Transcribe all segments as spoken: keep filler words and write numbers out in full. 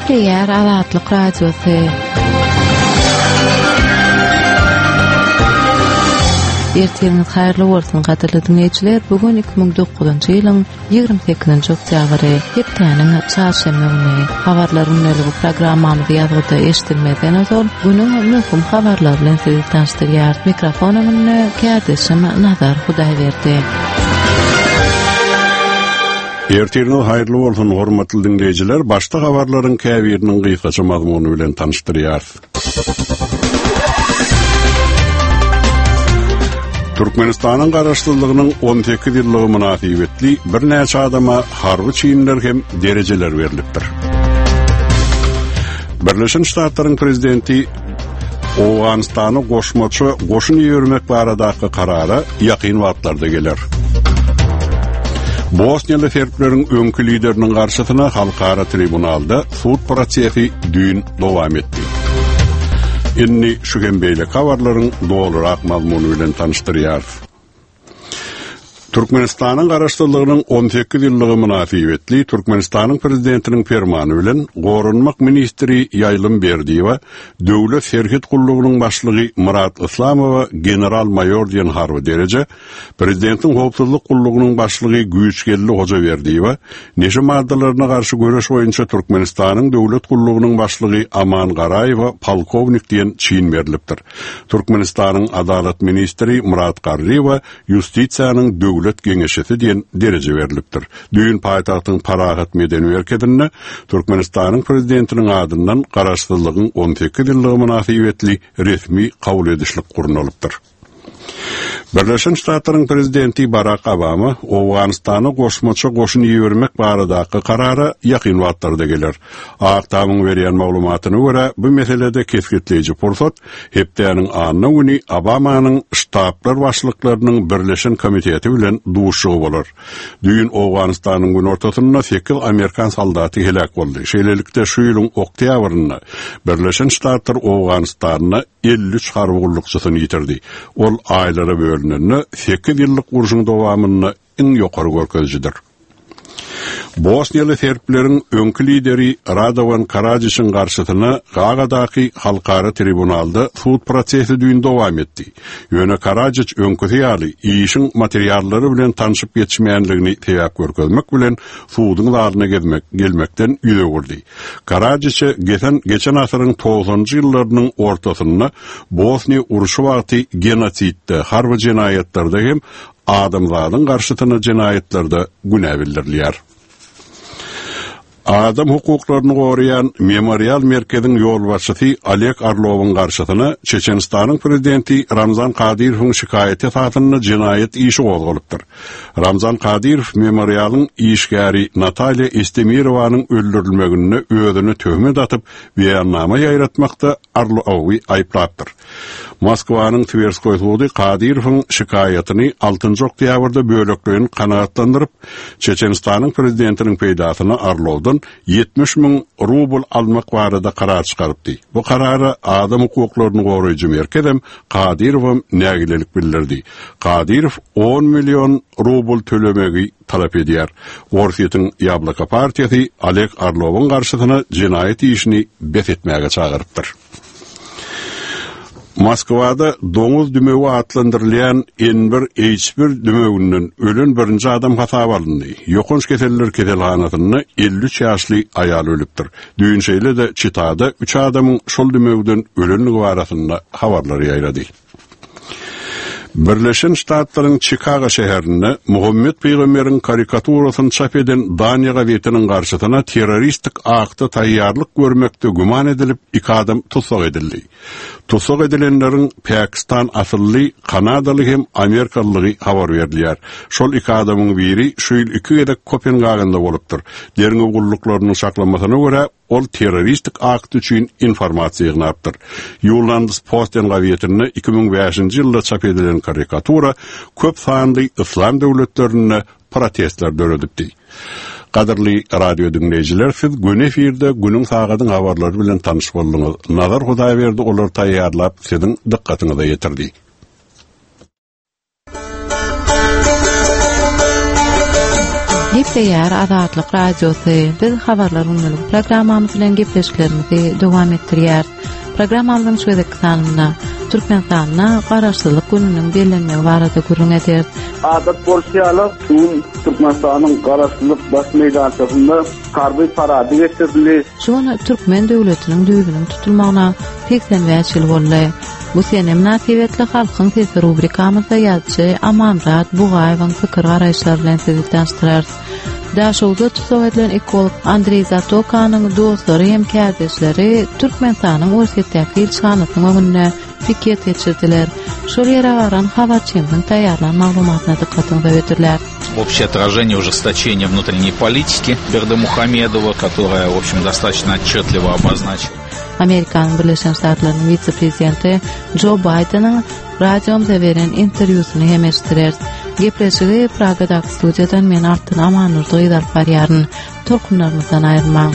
Gepleýär Azatlyk Radiosy. Ertiriniz haýrly bolsun gaderly dinleýijiler. Bugun iki bin dokuzunçy ýylyň ýygrimi sekizinji oktýabry, hepdeniň çarşamba güni habarlaryň öňlügi programmamyzy ýazgyda eşdilmeden öňe günüň möhüm habarlary bilen sizi tanıştyrýar. Mikrofonymy kädişim Nazar Hudaýberdi. Ertiriniz haýrly bolsun hormatly dinleýijiler. Başda habarlaryň käbiriniň gysgaça mazmuny bilen tanıştyrýar. Türkmenistanyň garaşdyrlygynyň on sekiz ýyllygy münasibetli bir näçe adama harby çyynlar hem derejeler berilipdir. Birleşen Ştatlaryň prezidenti Owganystany goşmaçy goşun ýörmek baradaky karara ýakyn wagtlarda geler. Bosniýaly serpleriň öňkü lideriniň garşysyna halkara tribunalda sud prosesi düýün dowam etdi. Inni şu gembeyle habarlaryň dolurak mazmuny bilen tanıştyrýar. Türkmenistanyň garaşdyrlygynyň on sekiz ýyllygy münasibetli Türkmenistanyň prezidentiniň fermany bilen Gorunmak ministri Ýaýlym Berdiýewa döwlet serhit gullugynyň başlygy Murat Islamowa general mayor diýen harby dereje, prezidentiň howpsuzlyk gullugynyň başlygy Güýçgelli Hoja Berdiýewa neşe maddalaryna garşy göreş boýunça Türkmenistanyň döwlet gullugynyň başlygy Aman Garaýewa polkownik diýen çyn berilipdir. Türkmenistanyň adalet ministri Murat Garriýewa ýustisiýanyň döwlet geňeşisi diýen dereje berilipdir. Düýün paýtagtyň Parahat medeni merkezinde Türkmenistanyň prezidentiniň adyndan garaşdyrlygyň on sekiz ýyllygy münasibetli resmi kabul edişlik gurnalypdyr. Birleşen Ştatlaryň prezidenti Barack Obama Owganystany goşmaçy goşun ýörmek baradaky karara ýakyn wagtlarda geler. Aktamyň berýän maglumatyna görä bu meselede kesgitleýiji pursat hepdeniň anyny güni Obamanyň ştablar başlyklarynyň birleşen komiteti bilen duşugy bolar. Düýün Owganystanyň gün ortasynda sekiz Amerikan soldaty helak boldy. Şeýlelikde şu ýylyň oktýabrynda Birleşen Ştatlar Owganystanyna elli üç harby gullukçysyny ýitirdi. Ol aýlara bölüneni sekiz ýyllyk uruşyň dowamyny iň ýokary görkezjidir. Bosniýaly serpleriň öňkü lideri Radovan Karadžićiň garşysyna Gagadaky halkara tribunalda sud prosesi düýün dowam etdi. Ýöne Karadžić öňkü ýaly işiň materiallary bilen tanışyp geçmeýänligini sebäp görkezmek bilen sudyň zalyna gelmek gelmekden ýüze gurdy. Karadžić geçen geçen asyryň toğuzunçy ýyllarynyň ortasynda Bosniýa uruşy wagty genosidde, harby jinayetlerde hem adamlaryň garşysyna jinayetlerde günä bildirilýär. Adam hukuklaryny gorayan Memorial merkeziň ýolbaşçysy Oleg Orlowyň garşysyna Çeçenistanyň prezidenti Ramzan Kadyrowyň şikaýeti satyny jinayet işi gozgalypdyr. Ramzan Kadyrow Memorialyň işgäri Natalya Estemirowanyň öldürilmegine özüni töhmet atyp beýannama ýaýratmakda Orlowy aýplapdyr. Moskwanyň Tverskoy sudy Kadyrowyň şikaýetini altynjy oktýabrda böleklerini kanagatlandyryp Çeçenistanyň prezidentiniň peýdasyna Orlowdan yetmiş min rubl almak barada karar çykarypdy. Bu karara adam hukuklaryny goraýjy merkezem Kadyrow nägilelik bildirdi. Kadyrow on milyon rubl tölemegi talap edýär. Orsiýetiň Ýablaka partiýasy Oleg Orlowyň garşysyna jinayet işini bethetmäge çagyrypdyr. Moskwada doňuz dümegi atlandyrylýan N bir H bir dümeginiň ölen birinji adam hasap alındy. Ýokunç keseller keselhanasyna elli üç ýaşly aýal ölüpdir. Düýün şeýle de Çitada üç adamyň şol dümegden ölenligi barasynda habarlar ýaýrady. Birleşen Ştatlaryň Chicago şäherinde Muhammed Peýgamberiň karikaturasyny çap eden Daniýa gazetiniň garşysyna terroristik akty taýýarlyk görmekde güman edilip iki adam tutsak edildi. Tutsak edilenleriň Pakistan asylly, Kanadaly hem Amerikalygy habar berilýär. Şol iki adamyň biri şu ýyl iki gedek Kopenhagenda bolupdyr. Derňe gulluklarynyň saklamasyna görä ol terroristik akt üçin informasiýa gnapdyr. Ýollandy-Posten gazetine iki bin beşinji ýylda çap edilen karikatura köp sanly islam döwletlerine protestler döredipdi. Qadarly radio dinleyijiler, siz gün efirde günüň sagatyň habarlary bilen tanyş boldyňyz. Nazar Hudaýberdi olar taýýarlap siziň dikkatiňize ýetirdi. Gepleýär Azatlyk radiosy. Biz habarlar unulyp programmamyz bilen gepleşiklerimizi dowam etdirýär. Programmamyzyň şeýdeki sanyna Türkmenistanyna garaşsyzlyk gününiň bellenmegi barada gurrun eder. Adat bolşýaly şuň Türkmenistanyň garaşsyzlyk baş meýdançasynda harby parady geçirildi. Şonu Türkmen döwletiniň düýbüniň tutulmagyna seksen beş ýyl boldy. Bu sene münasibetli halkyň sesi rubrikamyzda ýazgy Amanrat Bugaýewiň pikir garaýşlary bilen sizi tanıştyrar. Daşowda tutsak edilen ekolog Andrey Zatokanyň dostlary hem kädeşleri Türkmenistanyň Ursetdäki ilçhanasynyň öňünde pikir geçirdiler. Şol ýere baran habarçymyň taýýarlan maglumatyna dikkatyňizi öwürdirler. Общее отражение ужесточения внутренней политики Бердымухамедова, которая, в общем, достаточно отчетливо обозначила. Amerikanyň Birleşen Ştatlarynyň vitse-prezidenti Joe Biden'ın radiomyza beren interwýusyny hem eşitdiler. Gepleşigi Pragadaky studiýadan men Artyn Amanurdy ýazyp barýaryn. Torkunlarymyzdan aýrylmaň.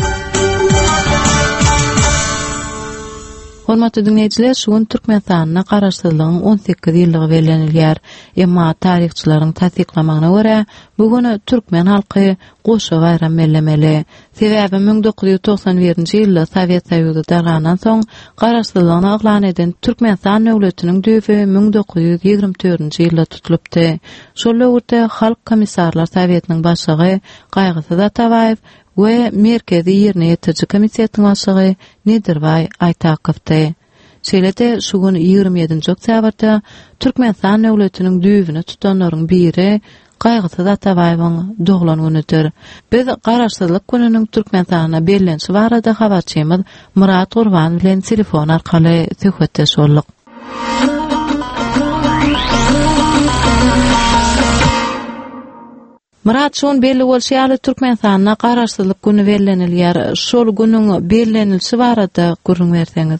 Hormatly dinleýijiler, şuň Türkmenistanyna garaşsyzlygyň on sekiz ýyllygy bellenilýär. Emma taryhçylaryň tasdiklamagyna görä, bugün türkmen halky goşa bayram bellemeli. Sebäbi bin dokuz ýüz toksan birinji ýylda Sowet Soýuzy darganan soň garaşsyzlygyny aglan eden Türkmenistan döwletiniň düýbi bin dokuz ýüz ýigrimmi dördünji ýylda tutulupdy. Şol wagtda Halk Komissarlar Sowetiniň başlygy Gaýgysy Zatabaýew we merkezi ýerine ýetirji komissiyanyň başlygy Nedirbay Aýtakowdy. Şeýlede şu gün ýigrimmi ýedinji oktýabrda Türkmenistan döwletiniň düýbüni tutanlaryň biri Gaýgysy Zatabaýewiň doglan günüdür. Biz garaşsyzlyk gününiň Türkmenistana bellenşi barada habarçymyz Murat Gurban bilen telefon arkaly söhbetdeş boldyk. Murat, şon belli bolşýaly Türkmenistanyna garaşsyzlyk güni bellenilýär. Şol günüň bellenilşi barada gurrun berseňiz.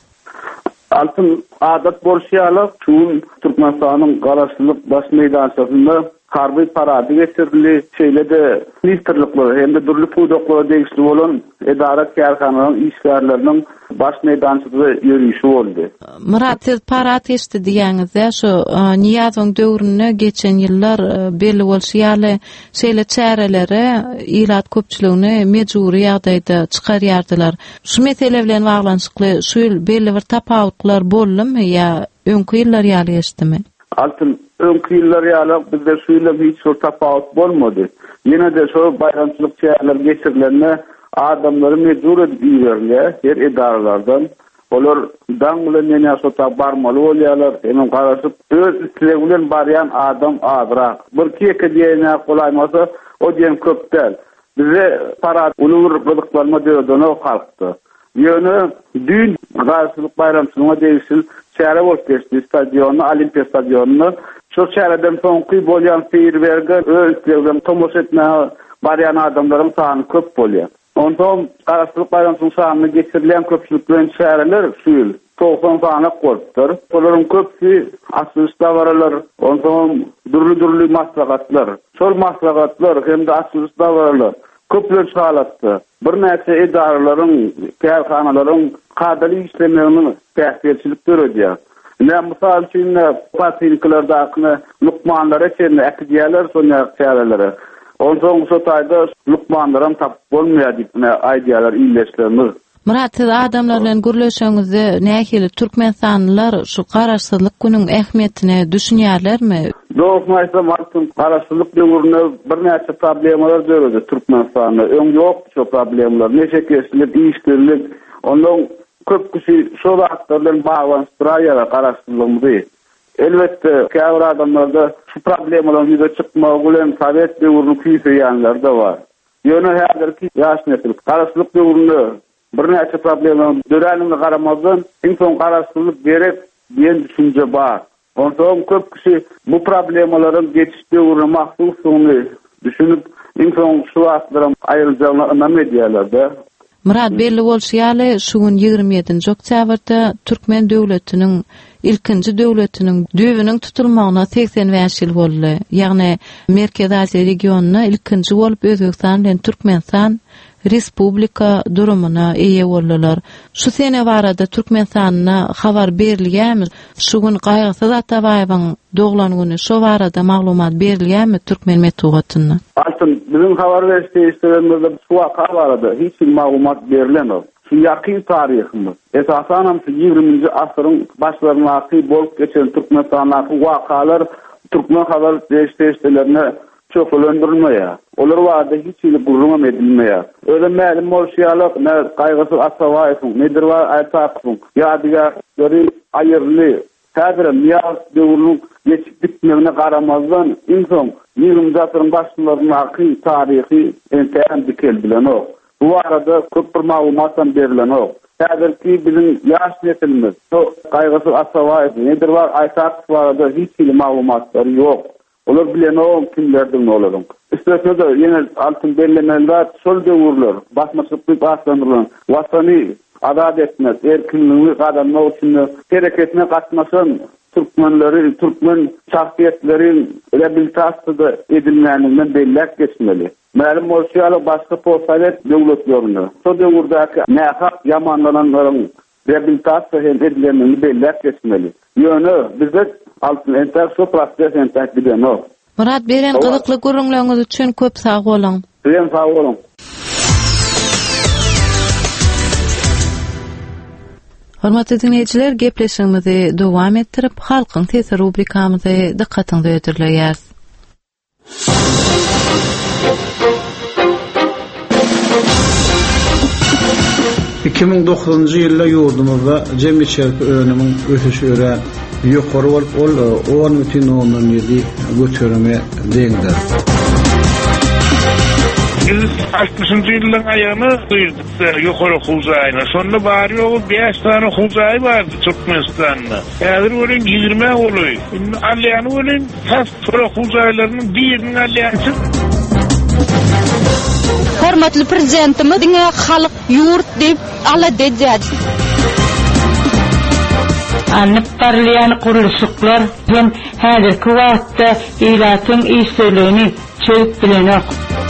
Altın adat bolşýaly şuň Türkmenistanyň garaşsyzlyk baş meýdançasynda harby parady geçirildi. Şeýlede ministrlikler hem-de durly pudoklary degişli bolan edara kärhanalaryň işgärleriniň baş meýdançasynda ýürüýüşi boldy. Murat, siz parad geçdi diýäňizde şu Niýazyň döwrüne geçen ýyllar belli bolşýaly şeýle çäreleri ilat köpçüligini mejburi ýagdaýda çykarýardylar. Şu mesele bilen baglanşykly şu ýyl belli bir tapawutlar boldymy ýa öňkü ýyllar ýaly geçdimi? Altın öňkü ýyllar ýaly bizde şu ýyla hiç bir tapawut bolmady. Ýene de şu bayramçylyk çäreler geçirilenme adamlary mejbur edip ýerler, her edaralardan. Olar daň bilen ýene şota barmaly bolýarlar, hem garaşyp öz üstüne bilen barýan adam azrak. Bir keke diýene golaýmasa, o diýen köpdäl. Bize para ulur gıdıklarma diyordu o halktı. Ýöne dün garaşylyk bayramçylygyna degişli şäher bolup geçdi stadionu, Olimpiya stadionunu. Şu şäherden soňky bolýan feýerwerge öýtlegem tomoş etme barýan adamlaryň sany köp bolýar. Ondan garaşylyk bayramçylygyň sanyny geçirilen köpçülik bilen şäherler şuýl doksan sany bolupdyr. Olaryň köpsi asylda baralar, ondan durly-durly maslahatlar. Şol maslahatlar hem de asylda baralar. Köpler şalatdy. Bir näçe edaralaryň, kärhanalaryň kadary işlemlerini täsirçilik görýär. Ne misal üçin patriklerde akne lukmanlara çenne akdiyalar soňa çärelere. Ondan şu taýda lukmanlaram tap bolmaýar diýip ne aýdýarlar ýyleşlerimiz. Murat, siz adamlar bilen gürleşeňizde nähili Türkmenistanylar şu garaşsyzlyk günüň ähmiýetini düşünýärlermi? Doğmaýsa maltyn garaşsyzlyk döwrüne bir näçe problemalar görýärdi Türkmenistanda. Öň ýok şu problemler, neşekeşlik, işgirlik, ondan köp kişi şu wagtlardan baglanşdyrýar garaşsyzlygy. Elbette käbir adamlarda şu problemlerden ýüze çykmagy bilen Sowet döwrüni küýseýänler de bar. Ýöne häzirki ýaş nesil garaşsyzlyk döwründe bir näçe problemler döräniňe garamazdan inson garaşsyzlyk gerek diýen düşünje bar. Ondan köp kişi bu problemlerin geçiş döwrüne mahsusyny düşünüp inson şu wagtlaryň aýryljagyna medýalarda. Murat, belli bolşýaly şu gün ýigrimmi ýedinji oktýabrda Türkmen döwletiniň ilkinji döwletiniň düýbüniň tutulmagyna seksen beş ýyl boldy. Ýagny Merkezi Aziýa regionuna ilkinji bolup Özbekistan bilen Türkmenistan respublika durumuna eýe boldylar. Şu sene barada Türkmenistanyna habar berilýärmi? Şu gün Gaýgysy Atabaýewiň doglan güni şu barada maglumat berilýärmi Türkmen Medeniýetinden? Altın bizim habar verişlerimizde şu waka barada hiç maglumat berilenmedi. Şu yakın tarihimiz. Esasen şu yirminci asrın başlarındaki bolup geçen Türkmenistandaki wakalar Türkmen haber verişlerine çok ölendirilmeye. Olur vardı hiç ile gururun edilmeye. Öyle məlum bolşýarlyk, ne Gaýgysy Atabaýewiň, nedir var Aýtakyň, ýadygarly aýyrly, häzir miýaz döwrüniň geçip bitmegine garamazdan insan yirminci asrın başlarındaki tarihi enteýän dikel bilen o. Bu arada köp bir maglumatdan berilen o. Häzirki bizim ýaş nesilimiz, o Gaýgysy Atabaýew, nedir var Aýtakyň barada hiç ile maglumatlary ýok. Olar bilen o kimlerden olaryň. Üstesinde ýene altyn bellemeler, şol döwürler, basmaçylyk başlandyrylan, watany azad etmek, erkinliği gadanyň üçin hereketine gatnaşan Türkmenleri, Türkmen şahsiýetlerin rehabilitasiýasy edilmelinden bellek geçmeli. Mälum bolşýarlyk başga postsowet döwletlerine, şo döwürdäki nähak ýamanlananlaryň rehabilitasiýa edilmelinden bellek geçmeli. Ýöne bizde altın entek şu proses entek bilen o. Murat beren gyzykly görüňleriniz üçin köp sag bolun. Sen sag bolun. Hormatly dinleýijiler, gepleşigimizi dowam etdirip, halkyň sesi rubrikamyzy dikkatiňizi ödürleýäs. iki ming dokuzuncu ýylda ýurdumyzda jemgyýetçilik önümiň ösüşi ören ýokary bolup ol on бүтүн ондон ýedi götürme deňdir. altmışyncı ýylyň aýagyny duýduk ýokary huzaýyna. Şonda bary ýogy beş tane huzaý bardy Türkmenistanda. Häzir ölen ýygrime boly. Alýany ölen has tora huzaýlarynyň biriniň alýansy. Hormatly prezidentimiz diňe halyk ýurt diýip ala dejädi. Anıp barlayan kuruluşuklar hem häzirki wagtda ilatyň işlerini çöp bilenok.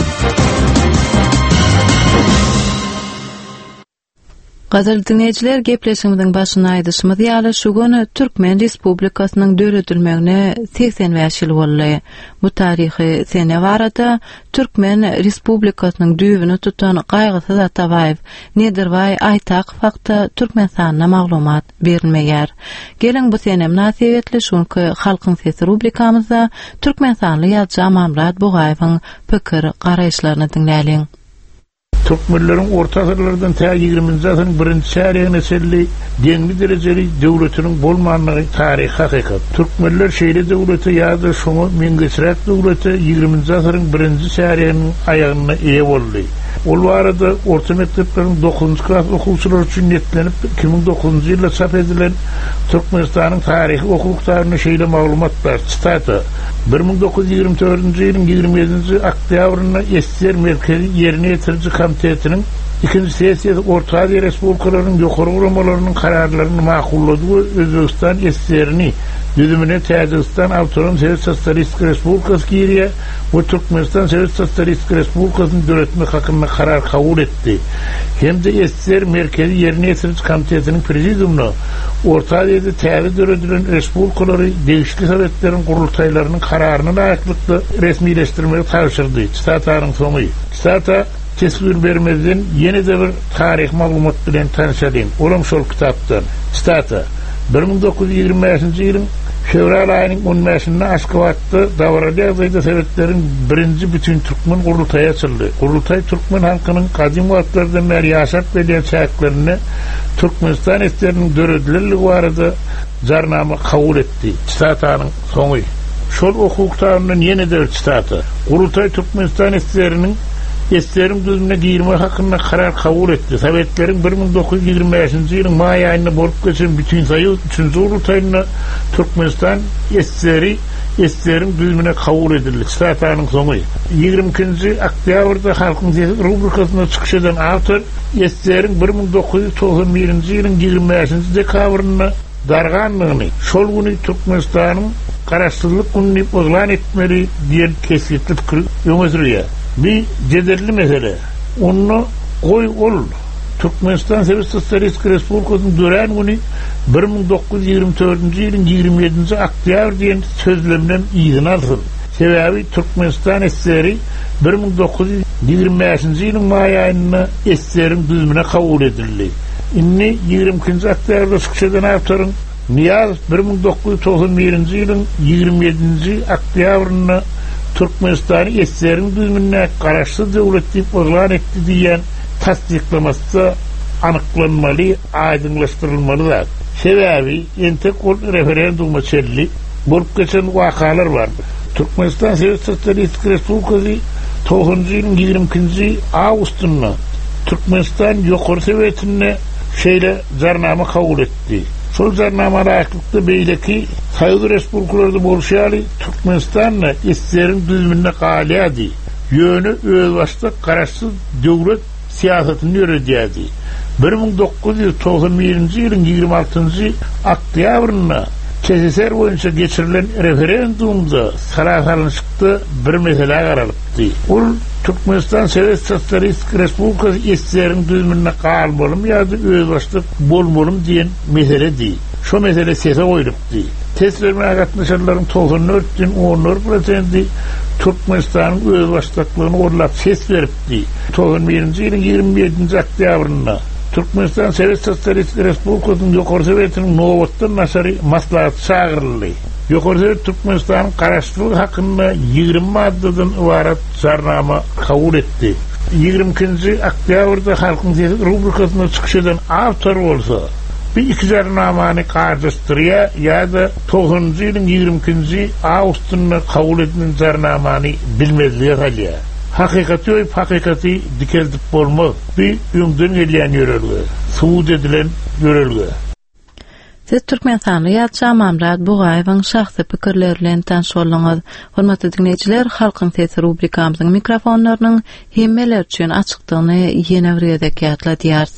Gazel dinleyijiler, gepleşigimiziň başyna aýdyşymyz ýaly şu güni Türkmen Respublikasynyň döredilmegine seksen beş ýyl boldy. Bu taryhy sene barada Türkmen Respublikasynyň düýbüni tutan Gaýgysy Atabaýew, Nedirbaý Aýtakyw hakda Türkmenistana maglumat berilmeýär. Gelen bu sene münasibetli şonky halkyň sesi rubrikamyzda Türkmenistanly ýazgy Amamrat Bugaýewiň pikir garaýşlaryny dinläliň. Türkmenlerin orta asırlardan ta ýigriminji asyryň birinji şäherine selli deňli derejeli döwletiniň bolmanlygy taryh hakykat. Türkmenler şeýle döwleti ýa-da şoňa meňzeşräk döwleti ýigriminji asyryň birinji şäheriniň aýagyna eýe boldy. Ol barada orta mektepleriň dokuzunçy klass okuwçylary üçin netlenip iki ming dokuzunçy ýylda çap edilen Türkmenistanyň taryhy okulukdaryna şeýle maglumatlar çytaty. bir ming dokuz yüz ýygrimi dördünçi ýylyň ýygrimi ýedinji oktýabryna S S R merkezi ýerine ýetiriji komitetiniň ikinji sessiýasy Orta Aziýa respublikalarynyň ýokary guramalarynyň kararlaryny makullady we Özbegistan S S R-ni düzümine Täjikistan Awtonom Sowet Sosialistik Respublikasy giriýär we Türkmenistan Sowet Sosialistik Respublikasyny döretmek hakynda karar kabul etdi. Hemde S S R merkezi ýerine ýetiriji komitetiniň prezidiumuna Orta Aziýada täze döredilen respublikalary degişli sowetleriň gurultaýlarynyň kararyna laýyklykda resmileşdirmegi tapşyrdy. Çytatyň soňy. Çyta tesbir bermezden ýene de bir taryh maglumat bilen tanışalım. Olam şol kitapdan. Çyta bir ming dokuz yüz ýygrimi beşinji ýylyň fevral aýynyň on beşinde Aşgabatda Dawarly ýazgyda Sowetlerin birinji bütün Türkmen gurultaýy açyldy. Gurultaý Türkmen halkynyň kadim wagtlardan beri ýaşap gelen çäklerini Türkmenistan S S R-niň döredilerligi barada jarnama kabul etdi. Çytatyň soňy. Şol hukuklaryndan ýene de çytaty. Gurultaý Türkmenistan S S R-niň S S R-iň düzümine girme hakynda karar kabul etdi. Sowetlerin bir ming dokuz yüz ýygrimi beşinji ýylyň maý aýynda bolup geçen bütün Soýuz üçinji gurultaýyna Türkmenistan S S R-i S S R-iň düzümine kabul edildi. Çytatyň soňy. ýygrimi ikinji oktýabrda halkyň sesi rubrikasyna çykyş eden awtor S S R-iň bir ming dokuz yüz togson birinji ýylyň ýygrimi beşinji dekabryna darganlygyny, şol güni Türkmenistanyň garaşsyzlyk gününi ozlan etmeli diýen kesitli pikir ýöňe sürýär. Bir cederli mesele. Onu Goy ol Türkmenistan Sosyalist Respublikasynyň dören güni bir ming dokuz yüz ýygrimi dördünji ýylyň ýygrimi ýedinji oktýabr diýen sözlemden ýygyň alsyn. Sebäbi Türkmenistan S S R bir ming dokuz yüz ýygrimi beşinji ýylyň may aýynda S S R-iň düzümine kabul edildi. Inni ýygrimi ikinji oktýabrda şükşeden awtoryň Niyaz bir ming dokuz yüz togson birinji ýylyň ýygrimi ýedinji oktýabrynda Türkmenistany S S R-iň düzümine garaşly döwlet diýip elan etdi diýen tasdiklamasy anyklanmaly, aýdynlaşdyrylmaly. Sebäbi entek ol referenduma çelli bolup geçen wakalar bar. Türkmenistan Sosyalist Respublikasy toğunjy ýylyň ýygrimi ikinji awgustynda Türkmenistan ýokary sowetine şeýle jarnama kabul etdi. Şol jarnama raýatlykda beýleki Soýuz respublikalarynda bolşaly Türkmenistanyň S S R-iň düzümine galýady. Ýöne öz başda garaşsyz döwlet siýasatyny ýöredýärdi. bir ming dokuz yüz togson birinji ýylyň ýygrimi altynjy oktýabrynda K S S R boýunça geçirilen referendumda sarahalynşykda bir mesele garalypdy. Ol Türkmenistan Sosyalist Respublikasy S S R-iň düzümine galbolum ýa-da öz başlyk bolmalym diýen meseledi. Şo mesele sese goýulypdy. Teslimine gatnaşanlaryň togson dört on dört prosenti Türkmenistanyň öz başlyklygyny gorlap ses beripdi. togson birinji ýylyň ýygrimi ýedinji oktýabrynda Türkmenistan Sosyalist Respublikasynyň ýokary sowetiniň nowatdan naşary maslahat çagyryldy. Ýokary sowet Türkmenistanyň garaşlygy hakynda ýygrimi maddadan ibarat jarnama kabul etdi. ýygrimi ikinji oktýabrda Halkyň Sesi rubrikasyna çykyş eden awtor bolsa, bir iki jarnamany garşystyrýar ýa-da toğunjy ýylyň ýygrimi ikinji awgustynda kabul edilen jarnamany bilmezlige galýar. Hakykati öýüp hakykati dikeldip bolmaz. Bir öňden gelýän ýörelgi, suwd edilen ýörelgi. Siz Türkmenistany ýa-da Mamrad Bugaýewiň şahsy pikirleri bilen tanış bolňyz. Hormatly dinleýijiler, Halkyň Sesi rubrikamyzyň mikrofonlarynyň hemmeler üçin açykdygyny ýene bir ýerde ýatladýar.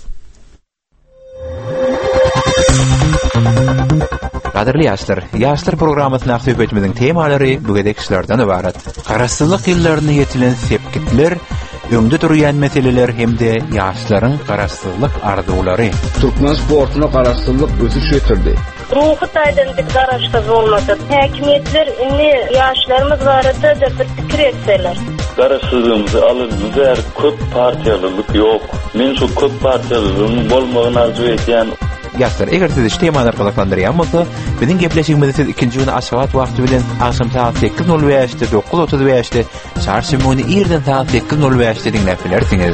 Qadirli ýaşlar, ýaşlar programasyna söhbetimiziň temalary bugünkü kişilerden ibaret. Garaşsyzlyk ýyllaryna ýetilen sepkitler, öňde durýan meseleler hemde ýaşlaryň garaşsyzlyk arzulary. Türkmen sportuna garaşsyzlyk ösüş ýetirdi. Ruhy taýdandyk garaşsyz bolmasa, häkimetler inni ýaşlarymyz barada da bir pikir etseler. Garaşsyzlygymyzy alyndyr, köp partiýalylyk ýok. Men şu köp partiýalylygyň bolmagyny arzu etýän Ýaşlar, eger siz işleýän gazaklandyrýan bolsa, biziň gepleşigimizi siz ikinji güni aşgabat wagty bilen akşam saat sekiz nol beşde dokuz otuz beşde çarşymyny ýerden saat sekiz nol beşde dinläp bilersiňiz.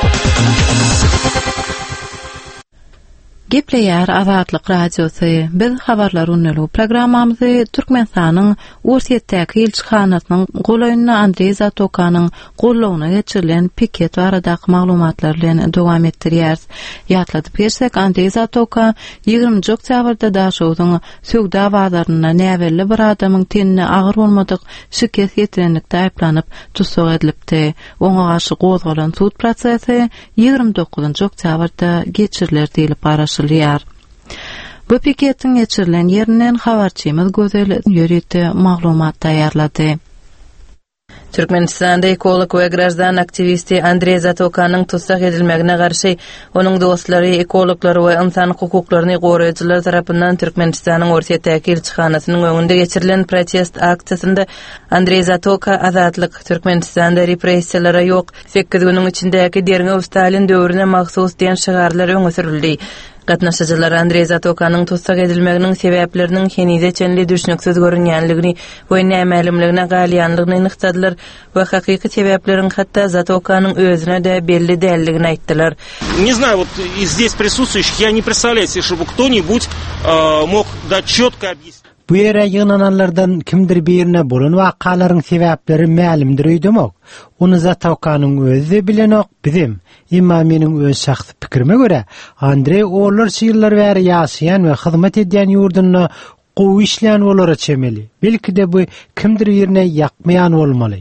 Gepleýär Azatlyk radiosy. Biz habarlar unnulu programmamyzy Türkmenistanyň Ursiýetdäki elçixanasynyň golaýyna Andrey Zatokanyň gollawyna geçirilen piket baradaky maglumatlar bilen dowam etdirýär. Ýatladyp bersek, Andrey Zatoka ýygrimi oktýabrda daşowdyň söwda bazaryna näwelli bir adamyň tenine agyr bolmadyk şikayet ýetirenlikde aýplanyp tutsak edilipdi. Oňa garşy gozgalan sud prosesi ýygrimi dokuzunjy oktýabrda geçiriler diýilip baraşylýar. Bu piketiň geçirilen ýerinden habarçymyz Gözel ýöreti maglumat taýýarlady. Türkmenistanda ekolog we grażdan aktivisti Andrey Zatokanyň tutsak edilmegine garşy onuň dostlary, ekologlar we insan hukuklaryny goraýjylar tarapyndan Türkmenistanyň Ursiýetdäki elçixanasynyň öňünde geçirilen protest aksiyasynda Andrey Zatoka azatlyk Türkmenistanda repressiýalara ýok, sekiz güniň içindäki derňe Stalin döwrüne mahsus diýen şagarlar öňe sürildi. Gatnaşyjylar Andrey Zatokanyň tutsak edilmeginiň sebäpleriniň henüze çenli düşnüksiz görünýänligini we nämelimligine galýanlygyny ynykdylar we hakyky sebäplerin hatda Zatokanyň özüne de belli dälligini aýtdylar. Не знаю, вот из здесь присутствующих я не представляю себе, чтобы кто-нибудь э, мог дать чётко объяснить. Bu ýere ýygnananlardan kimdir birine bolan wakalaryň sebäpleri mälimdir öýdemek. Onu Zatokanyň özü bilenok bizim. Imma meniň öz şahsy pikirime göre Andrey oğullar ýyllar bäri ýaşaýan we hyzmat edýän ýurduny gowy işleýän bolara çemeli. Belki de bu kimdir birine ýakmaýan bolmaly.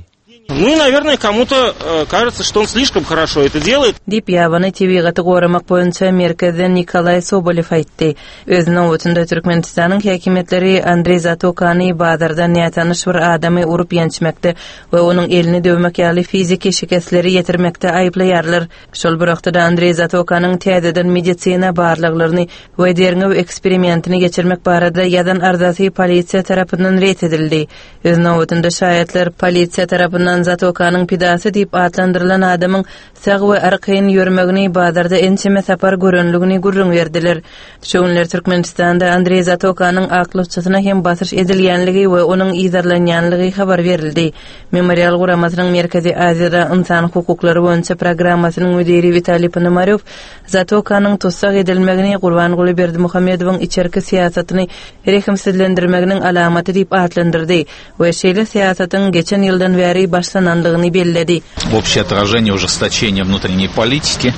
Ну и, наверное, кому-то э, кажется, что он слишком хорошо это делает. Дип ябаны тивигаты горамак боюнча мерkezden Nikolay Sobolev aytdy. Özüniň wagtynda Türkmenistanyň häkimetleri Andrey Zatokany bazarda nätanış bir adamy urup ýençmekde we onuň elini dövmek ýaly fizik şikestleri ýetirmekde aýplaýarlar. Şol bir wagtda Andrey Zatokanyň täzeden medisina barlyklaryny we derňe eksperimentini geçirmek barada ýadan arzasy polisiýa tarapyndan ret edildi. Özüniň wagtynda şaýatlar polisiýa tarapyndan Zatokanyň pidasy diýip adlandyrylan adamyň sag we arkaýyn ýörmegini bazarda ençeme sapar görenligini gurrun berdiler. Şoňlar Türkmenistanda Andrey Zatokanyň aklypçysyna hem basyş edilýänligi we onuň izarlanýanlygy habar berildi. Memorial guramasynyň Merkezi Aziýada insan hukuklary boýunça programmasynyň müdiri Vitaliy Ponomaryov Zatokanyň tutsak edilmegini Gurbanguly Berdimuhammedowyň içerki siýasatyny rehimsizlendirmeginiň alamaty diýip adlandyrdy we şeýle siýasatyň geçen ýyldan bäri başlananlygyny belledi. Общее отражение ужесточения внутренней политики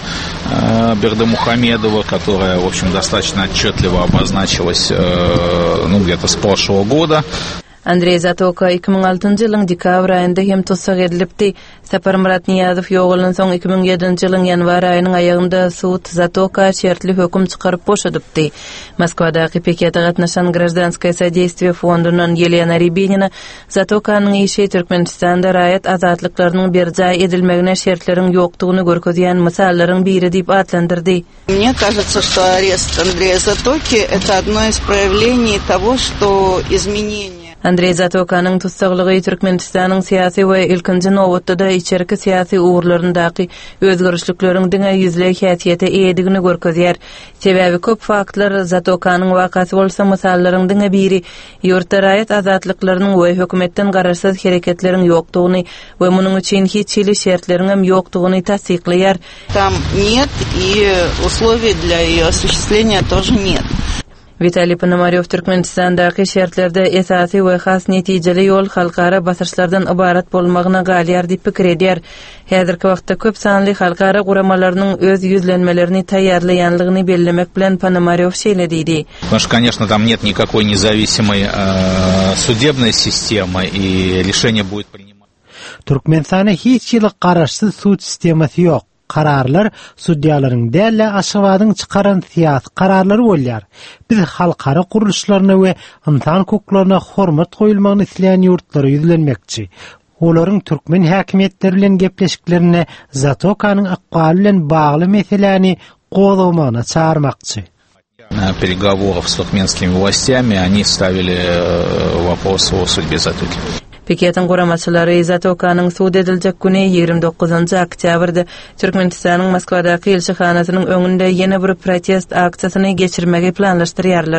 э, Бердымухамедова, которая, в общем, достаточно отчетливо обозначилась э, ну, где-то с прошлого года. Andrey Zatoka iki ming altıncı ýylyň dekabr aýynda hem tutsak edilipdi. Sapar Murat Niýazow ýogulan soň iki ming ýedinji ýylyň ýanwar aýynyň aýagynda sud Zatoka şertli höküm çykaryp boşadypdy. Moskwadaky piketde gatnaşan Гражданское содействие fondundan Yelena Rybinina Zatokanyň işi Türkmenistanda raýat azatlyklarynyň berjä edilmegine şertleriň ýokdugyny görkezýän mysallaryň biri diýip adlandyrdy. Мне кажется, что арест Андрея Затоки – это одно из проявлений того, что изменения Andrey Zatokanyň tutsaklygy Türkmenistanyň syýasy we ilkinji nowatda içerki syýasy uğurlaryndaky özgörüşlikleriň diňe ýüzle häsiýete eýedigini görkezýär. Sebäbi köp faktlar Zatokanyň wakasy bolsa mysallaryň diňe biri ýurtda raýat azatlyklarynyň we hökümetden garaşsyz hereketleriň ýokdugyny we munyň üçin hiç ýyly şertlerin hem ýokdugyny tasdiklaýar. Там нет и условий для её осуществления тоже нет. Vitaliy Ponomaryov Türkmenistandaky şertlerde esasy we has netijeli ýol halkara basyrçlardan ibarat bolmagyna galýar diýip pikir edýär. Häzirki wagtda köp sanly halkara guramalarynyň öz ýüzlenmelerini taýýarlaýanlygyny bellemek bilen Ponomaryov şeýle diýdi. Потому что, конечно, там нет никакой независимой э, судебной системы и решение будет принимать. Türkmenistana hiç ýyly garaşsyz sud sistemasy ýok. Kararlar suddiýalaryň dälle aşgabadyň çykaran siýasy kararlary bolýar. Biz halkara guruluşlaryna we insan hukuklaryna hormat goýulmagyny isleýän ýurtlara ýüzlenmekçi. Olaryň türkmen häkimetleri bilen gepleşiklerine Zatokanyň akbaly bilen bagly meseleni gozamagyna çağırmakçy. На переговорах с туркменскими властями они ставили вопрос о судьбе Затоки. Piketin guramaçylary Zatokanyň sud ediljek güni ýygrimi dokuzunçy oktýabrda Türkmenistanyň Moskwadaky elçihanasynyň öňünde ýene bir protest aksiýasyny geçirmegi planlaşdyrýarlar.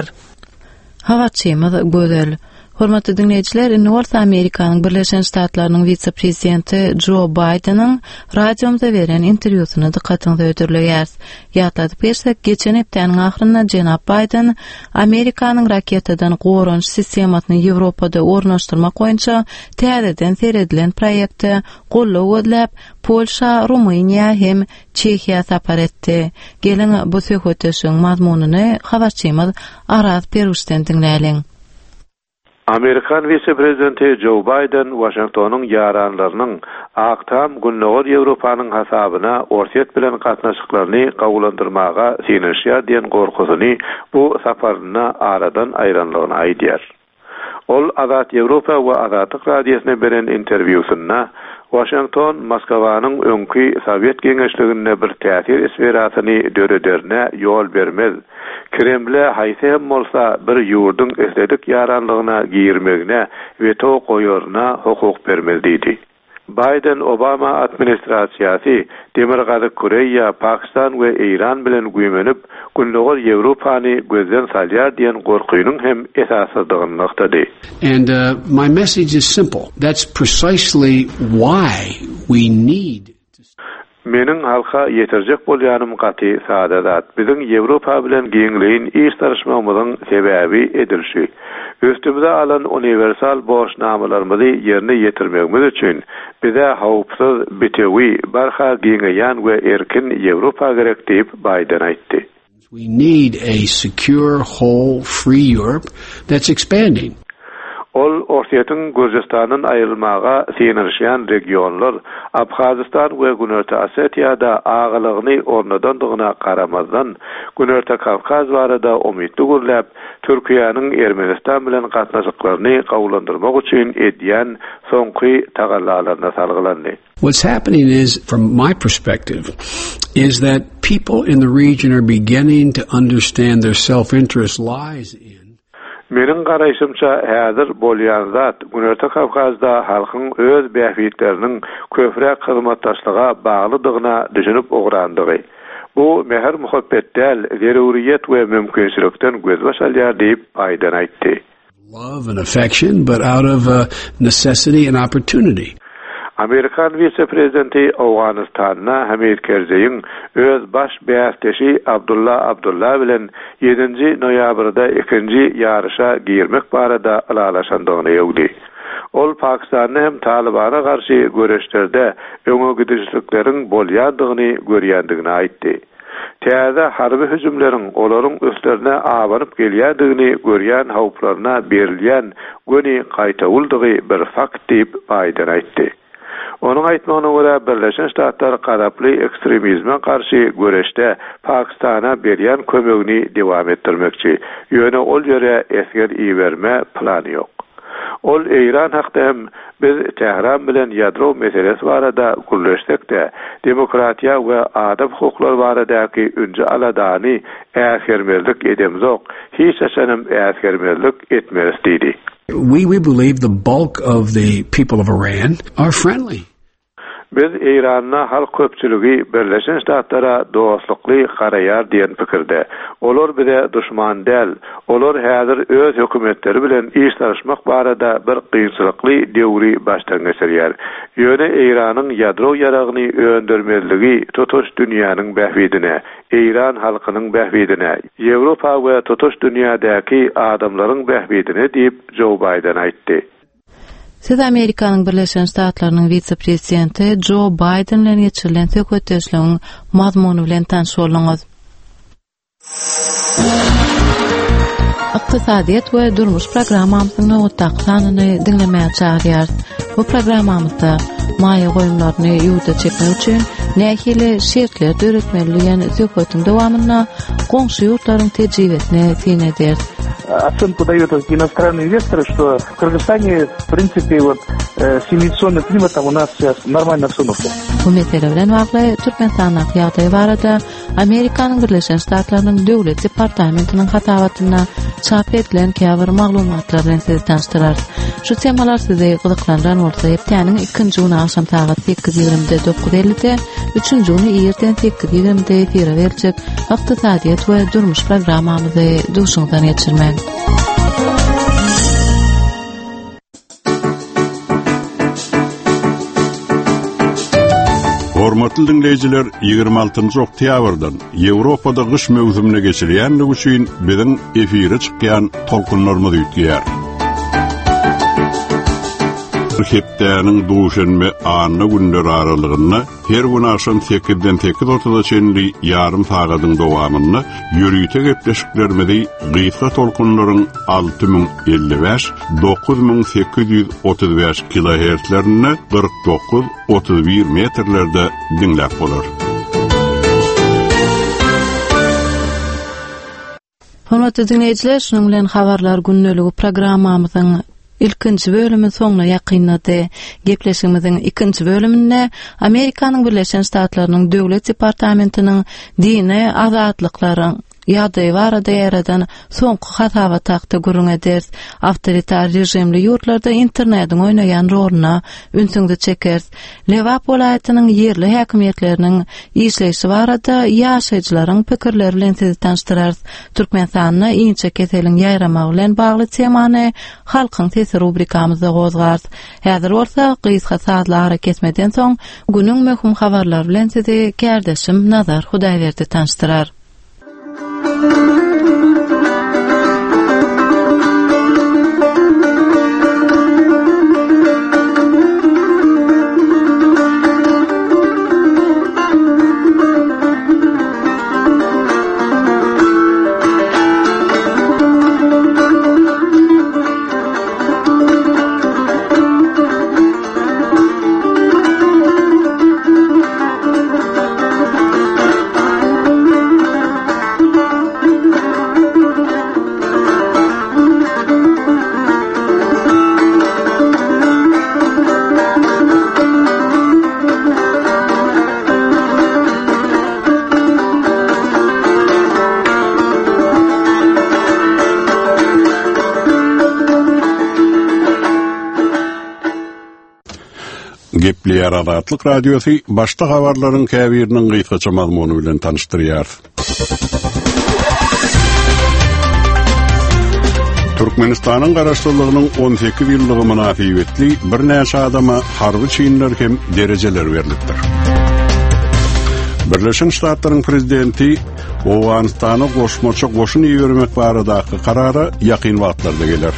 Hawaçymyz gözel. Hormatly dinleýijiler, North Amerikanyň Birleşen Ştatlarynyň vice-prezidenti Joe Bidenyň radiomda beren interwýusyny dikkatyňizi ödürleýär. Ýatladyp bersek, geçen hepdeniň ahyrynda Jenap Biden Amerikanyň raketadan gorunç sistematyny Ýewropada ornaşdyrmak boýunça täzeden seredilen proýekte gollaw edilip, Polşa, Rumyniýa hem Çekiýa sapar etdi. Geleň bu söhbetleşiň mazmunyny habarçymyz Araz Peruşden dinläliň. Amerikan vice-prezidenti Joe Biden Washingtonyň ýaranlarynyň aktam Günnäwir Ýewropanyň hasabyna orsiýet bilen gatnaşyklaryny gawulandyrmaga sinişýär diýen gorkusyny bu saparyna aradan aýranlygyny aýdýar. Ol Azat Ýewropa we Azatlyk radiosyna beren interwýusynda Washington Moskwanyň öňkü Sowet Geňeşligine bir täsir isberatyny dörederine ýol bermez. Kremle haýsem bolsa bir ýurduň esledik ýaranlygyna giýirmegine we to goýoruna hukuk bermez diýdi. Biden Obama administrasiýasy Demirgazy Koreýa, Pakistan we Iran bilen güýmenip, Günnäwir Ýewropany gözden salýar diýen gorkuýnyň hem esassyzdygyny noktada. And uh, my message is simple. That's precisely why we need Meniň halka ýetirjek bolýanym gaty sadadat. Biziň Ýewropa bilen giňliň iş tarşmamyzyň sebäbi edilşi. Üstümizde alan universal borçnamalarymyzy ýerine ýetirmegimiz üçin bize hawpsyz, bitewi, barha giňeýän we erkin Ýewropa gerek diýip Biden aýtdy. We need a secure, whole, free Europe that's expanding. Ol Orsiýetiniň Gürjistanyň aýrylmaga sinirşýän regionlar Abhazistan we Günörte Osetiýada agylygyny ornadandygyna garamazdan Günörte Kavkaz barada umytly görläp Türkiýanyň Ermenistan bilen gatnaşyklaryny gawlandyrmak üçin edýän soňky tagallalaryna salgylandy. What's happening is, from my perspective, is that people in the region are beginning to understand their self-interest lies in Menin garaýşymça häzir bolýan zat Günörte Kavkazda halkyň öz bähwitleriniň köpräk hyzmatdaşlyga baglydygyna düşünüp ograndygy. Bu mehr muhabbet däl, zeruriyet we mümkinçilikden göz başalýar diýip aýdan aýtdy. Love and affection, but out of uh, necessity and opportunity. Amerikan vice-prezidenti Awganistanyna Hamid Karzaiň öz baş bästeşi Abdullah Abdullah bilen ýedinji noýabrda ikinji ýarışa girmek barada alalaşandygyny ýöwdi. Ol Pakistanyň hem Talibana garşy göreşlerde öňe gidişlikleriň bolýandygyny görýändigini aýtdy. Täze harby hüjümleriň olaryň üstlerine abanyp gelýändigini görýän hawplaryna berilýän göni gaýtawuldygy bir fakt diýip aýdan aýtdy. Onun aýtmagyna görä Birleşen Ştatlar garaply ekstremizme garşy göreşde Pakistana berýän kömegini dewam etdirmekçi. Ýöne ol ýere esger iýerme plany ýok. Ol Eýran hakda hem biz Tehran bilen ýadro meselesi barada gürleşsek-de demokratiýa we adam hukuklary baradaky önce aladany äsgermezlik edemzok, hiç esenem äsgermezlik etmez diýdi. We we believe the bulk of the people of Iran are friendly. Biz Eýranyň halk köpçüligi Birleşen Ştatlara dostlukly garaýar diýen pikirde. Olar bize düşman däl. Olar häzir öz hökümetleri bilen iş tarışmak barada bir kynçylykly döwri başdan geçirýär. Ýöne Eýranyň ýadro ýaragyny öndürmezligi tutuş dünýäniň bähwidine, Eýran halkynyň bähwidine, Ýewropa we tutuş dünýädäki adamlaryň bähwidine diýip Joe Biden aýtdy. Siz Amerikanyň Birleşen Ştatlarynyň vice-prezidenti Joe Biden bilen geçirilen söhbetleşigiň mazmuny bilen tanış bolňyz. Iqtisadiýet we durmuş programmamyzyň otaqlanyny dinlemäge çağırýar. Bu programmamyzda maýa goýumlaryny ýurda çekmek üçin nähili şertler döretmeliýän söhbetiň dowamyna goňşy ýurtlaryň tejribesine tin eder. Оценку дают иностранные инвесторы, что в Кыргызстане, в принципе, вот с инвестиционным климатом у нас сейчас нормально обстановка. Bu mesele bilen bagly Türkmenistanyň ýagdaýy barada Amerikanyň Birleşen Ştatlarynyň döwlet departamentining hatawatyna çap edilen käbir maglumatlar bilen sizi tanıştyrar. Şu temalar sizi gyzyklandyran bolsa, hepdeniň ikinji güni akşam saat sekiz ýigrimide dokuz ellide, üçünji güni erten sekiz ýigrimide efire berijek Iqtisadiýet we durmuş programmamyzy duşuňdan geçirmek. Hormatly dinleyijiler, ýygrima altynjy oktýabrdan Ýewropada gyş mewsümine geçirýänligi üçin biziň efire çykýan tolkunlarymyz ýetýär. Hepdeniň duşanma anna günler aralygyna her gün akşam sekizden sekiz otuzda çenli ýarym sagatyň dowamyny ýürüýte gepleşiklermedi gysga tolkunlaryň alty ming elli beş dokuz ming sekiz ýüz otuz beş kilohertzlerini kırk dokuz otuz bir metrlerde dinläp bolar. Hormatly dinleyijiler, şunuň bilen habarlar günneligi programmamyzyň ilkinji bölümi soňuna ýakynlady. Gepleşigimiziň ikinji bölüminde Amerikanyň Birleşen Ştatlarynyň döwlet departamentiniň dini azatlyklaryň ýagdaýy barada ýaradan soňky hatawa takdy gurun eder. Awtoritar rejimli ýurtlarda internetiň oýnaýan rolyna ünsüňde çeker. Lewap welaýatynyň ýerli häkimiýetleriniň işleýişi barada ýaşaýjylaryň pikirleri bilen sizi tanıştyrar. Türkmenistanyny iňçe keseliň ýaýramagy bilen bagly temany halkyň sesi rubrikamyzda gozgar. Häzir bolsa gysga saatlara kesmeden soň günüň möhüm habarlary bilen sizi kärdeşim Nazar Hudaýberdi tanıştyrar. Bilýär Azatlyk radiosu başda habarlaryň käbiriniň gysgaça mazmuny bilen tanışdyrýar. Türkmenistanyň garaşdyrlygynyň on sekiz ýyllygy münasibetli bir näçe adama harby çyňlar hem derejeler berilipdir. Birleşen Ştatlaryň prezidenti Owganistana goşmaça goşun ýermek baradaky karara ýakyn wagtlarda geler.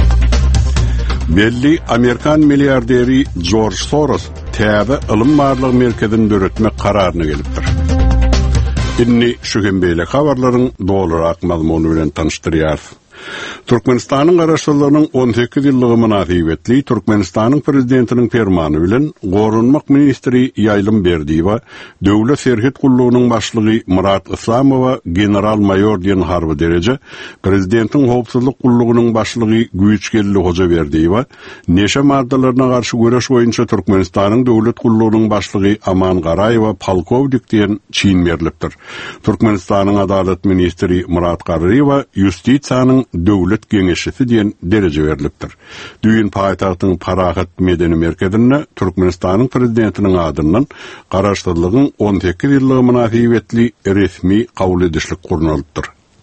Belli Amerikan milyarderi George Soros täze ilim barlygy merkezini döretmek kararyna gelipdir. Inni şu hembeýle habarlaryň dolarak mazmuny bilen tanışdyrýar. Türkmenistanyň garaşdyrlygynyň on sekiz ýyllygy münasibetli Türkmenistanyň prezidentiniň fermany bilen Gorunmak ministri Ýaylym Berdiýewa, döwlet serhet gullugynyň başlygy Murat Islamowa general-mayor diýen harby dereje, prezidentiň howpsuzlyk gullugynyň başlygy Güýçgelli Hoja Berdiýewa, neşe maddalaryna garşy göreş boýunça Türkmenistanyň döwlet gullugynyň başlygy Aman Garaýewa polkownik diýen çyn berilipdir. Türkmenistanyň adalet ministri Murat Garaýewa ýustisiýanyň döwlet geňeşisi diýen dereje berilipdir. Düýün paýtagtyň Parahat medeni merkezine Türkmenistanyň prezidentiniň adyndan garaşdyrlygyň on sekiz ýyllygy münasibetli resmi kabul edişlik gurnalypdyr.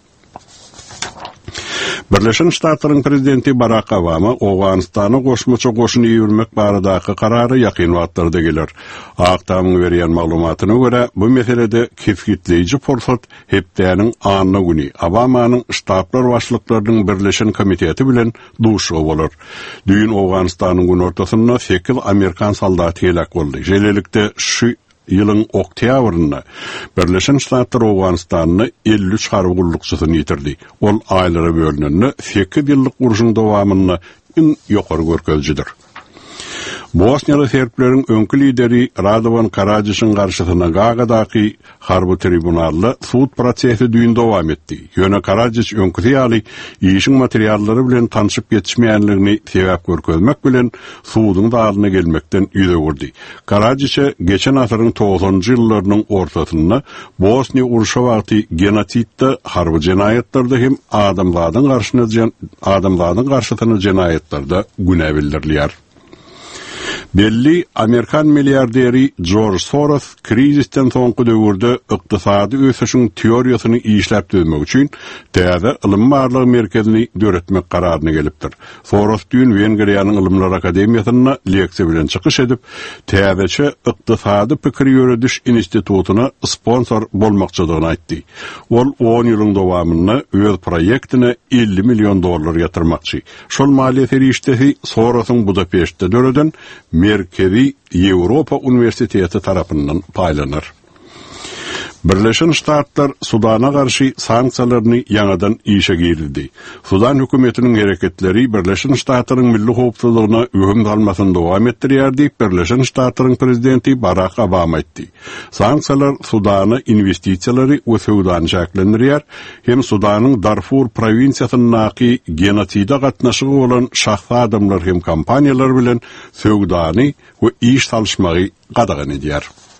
Birleşen Ştatlaryň prezidenti Barack Obama Owganistana goşmaça goşun ýermek baradaky karary ýakyn wagtlarda geler. Aktamyň berýän maglumatyna görä, bu meselede kepgitleýiji forsat hepdäniň anyny güni Obamanyň ştatlar başlyklarynyň birleşen komiteti bilen duşugy bolar. Düýün Owganistanyň gün ortasynda sekiz Amerikan soldaty helak boldy. Jelelikde şu ýylyň oktýabrynda Birleşen Ştatlar Owganistanyny elli üç harby gullukçysyny ýitirdi. Ol aýlara bölünende sekiz ýyllyk uruşyň dowamyny iň ýokary görkezjidir. Bosniýaly serpleriň öňkü lideri Radovan Karadžićyň garşysyna Gagadaky harby tribunalda sud prosesi düýün dowam etdi. Ýöne Karadžić öňkü ýaly işiň materiallary bilen tanışyp ýetişmeýänligini sebäp görkezmek bilen sudyň dalyna gelmekden ýüze gurdy. Karadžiće geçen asyryň togsonjy ýyllarynyň ortasynda Bosniýa uruşy wagty genotsidde, harby jenaýetlerde hem adamlaryň garşyna adamlaryň garşysyna jenaýetlerde günä bildirilýär. Belli Amerikan milyarderi George Soros krizisten soňky döwürde ykdysady ösüşiň teoriýasyny işläp döwmek üçin täze ilim barlygy merkezini döretmek kararyna gelipdir. Soros düýün Wengriýanyň Ilimler Akademiýasyna leksiýa bilen çykyş edip, täzeçe ykdysady pikir ýörediş institutyna sponsor bolmakçylygyny aýtdy. Ol on ýylyň dowamyna öz proýektine elli million dollar ýatyrmakçy. Şol maliýet erişdesi Sorosyň Budapeştde döreden Merkezi Ýewropa Universiteti tarapyndan paýlanýar. Birleşen Ştatlar Sudana garşy sanksiýalaryny ýanadan işe girdi. Sudan hökümetiniň hereketleri Birleşen Ştatlaryň milli howpsuzlygyna öhüm salmasyny dowam etdirýär diýip Birleşen Ştatlaryň prezidenti Barack Obama aýtdy. Sanksiýalar Sudana investisiýalary we söwdany şäklendirýär, hem Sudanyň Darfur provinsiýasyndaky genotida gatnaşygy bolan şahsy adamlar hem kompaniýalar bilen söwdany we iş salşmagy gadagan edýär.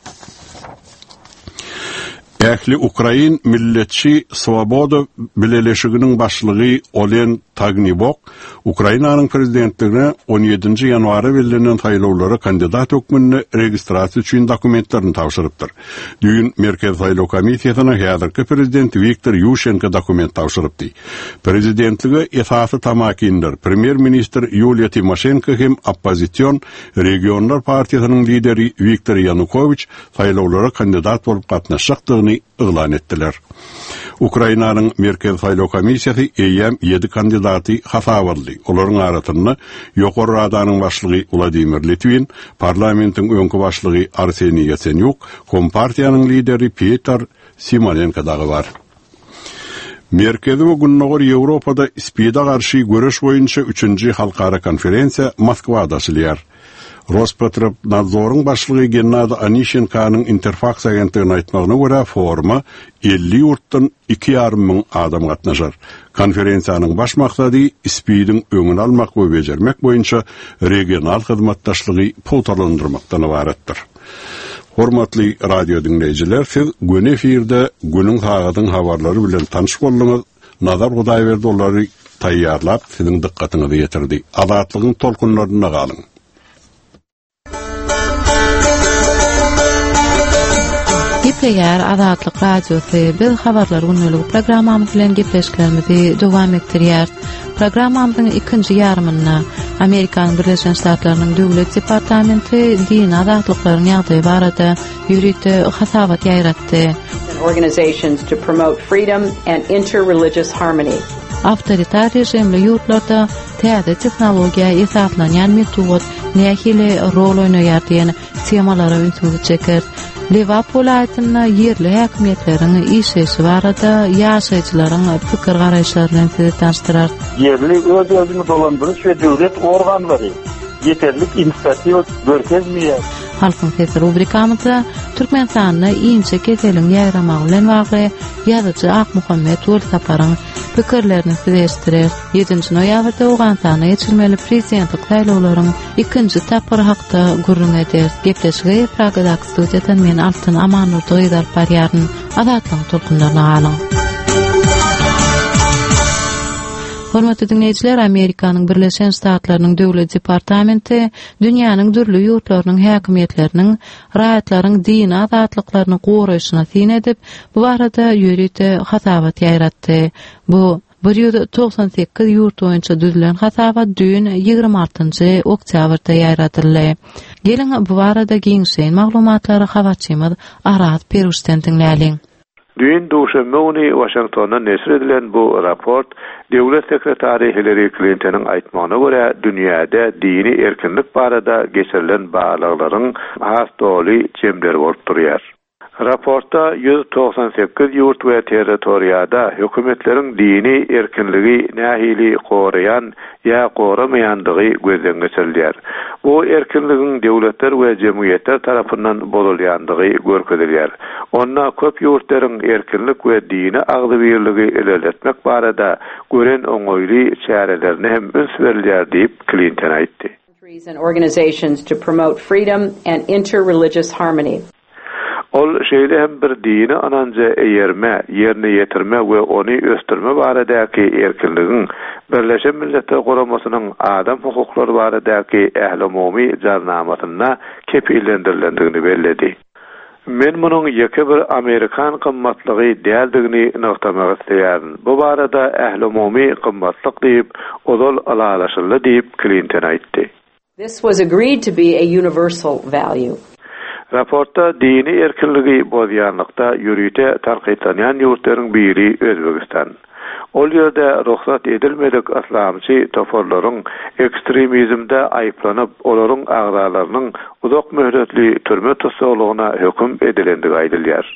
Ähli Ukrain milletçi Svoboda bileleşiginiň başlygy Olen Tagnibok, Ukrainanyň prezidentligine on ýedinji ýanwary belirlenen saýlawlara kandidat hökmünde registrasiýa üçin dokumentlerini tapşyrypdyr. Düýün Merkez Saýlaw Komissiýasyna häzirki prezident Viktor Ýušenko dokument tapşyrypdy. Prezidentligi esasy tamakindir. Premier minister Yulia Timoshenko hem oppozision regionlar partiýasynyň lideri Viktor Yanukovych saýlawlara kandidat bolup gatnaşjakdygyny ıglan etdiler. Ukrainanyň Merkez Saýlaw Komissiýasy eýem ýedi kandidaty hasap aldy. Olaryň arasynda ýokary radanyň başlygy Vladimir Litvin, parlamentiň öňkü başlygy Arseniy Yatsenyuk, kompartiýanyň lideri Peter Simolenko dagy bar. Merkezi we Günnäger Ýewropada spida garşy göreş boýunça üçünji halkara konferensiýa Moskwada açylýar. Rospotrebnazoryň başlygy Gennady Anishenkanyň Interfax agentligine aýtmagyna görä foruma elli ýurtdan iki ýarym ming adam gatnaşar. Konferensiýanyň baş maksady spidiň öňüni almak we bejermek boýunça regional hyzmatdaşlygy pultalandyrmakdan ibaretdir. Hormatly radio dinleyijiler, siz gün efirde günüň hagadyň habarlary bilen tanış boldyňyz. Nazar Hudaýberdi olary taýýarlap, siziň dikkatiňizi ýetirdi. Azatlygyň tolkunlaryna galyň. Gepleýär Azatlyk radiosy biz habarlar günlük programmamyz bilen gepleşiklerimizi dowam etdirýär. Programmamyzyň ikinji ýarmyna Amerikan Birleşen Ştatlarynyň Döwlet Departamenti din azatlyklaryny ýagdaýy barada ýürütde hasabat ýaýratdy. Organizations to promote freedom and interreligious harmony. Awtoritar rejimli ýurtlarda täze tehnologiýa esaslanýan metod nähili rol oýnaýar diýen temalara ünsüňizi çeker. Liverpool aýtyna ýerli häkimetleriň işeşi barada ýaşaýjylaryň pikir garaşlaryny tanıştyrar. Yerli öz-özüni dolandyrış we döwlet organlary yeterlik inisiativ görkezmeýär. Halkyň sesi rubrikamyzda Türkmenistanyny iňçe keseliň ýaýramagy bilen bagly ýazyjy Ak Muhammed Saparyň pikirlerini sizleşdirer. yedinji noýabrda Owganstana geçirilmeli prezidentlik saýlawlarynyň ikinji tapyry hakda gurrun eder. Gepleşigi Pragadak studiýadan men Altyn Amanur doýdar barýaryn azatlyň tolkunlaryna alyň. Hormatly dinleyijiler, Amerikanyň Birleşen Ştatlarynyň Döwlet Departamenti dünýäniň dürli ýurtlarynyň häkimetleriniň raýatlaryň din azatlyklaryny goraýşyna tin edip, bu barada ýürütde hasabat ýaýratdy. Bu bir ýüz toksan sekiz ýurt boýunça düzülen hasabat dün ýygrimi altynjy oktýabrda ýaýratyldy. Gelin bu barada giňşeýin maglumatlary habarçymyz Arat Peruşdan dinläliň. Dün duşanbe günü Washington'dan neşr edilen bu raport Döwlet sekretary Hillary Clinton'ın aýtmagyna görä dünýäde dini erkinlik barada geçirilen baglaklaryň has doly jemleri bolup durýar. Raportda ýüz toksan sekiz ýurt we territoriýada hökümetleriň dini erkinligi nähili goraýan ýa goramaýandygy gözden geçirilýär. Bu erkinligiň döwletler we jemgyýetler tarapyndan bolýandygy görkezilýär. Onna köp ýurtlaryň erkinlik we dini agdybirligi ilerletmek barada gören oňoýly çärelerini hem üns berilýär diýip Clinton aýtdy. And organizations to promote freedom and interreligious harmony. Ol şeýle hem bir dini ananja eýerme, ýerine ýetirme we ony östirme baradaky erkinligiň Birleşen Milletler Guramasynyň adam hukuklary baradaky ähli-umumy jarnamasyna kepillendirildiğini bellädi. Men munyň ýeke bir Amerikan gymmatlygy däldigini noktamak isleýärin. Bu barada ähli-umumy gymmatlyk diýip, odol alalaşyldy diýip Clinton aýtdy. This was agreed to be a universal value. Raportda dini erkinligi bozýanlykda ýürüte tarqytlanýan ýurtlaryň biri Özbegistan. Ol ýerde ruhsat edilmedik aslamçy toporlaryň ekstremizmde aýplanyp, olaryň agdalarynyň uzak möhretli türme tutsagyna höküm edilendigi aýdylýar.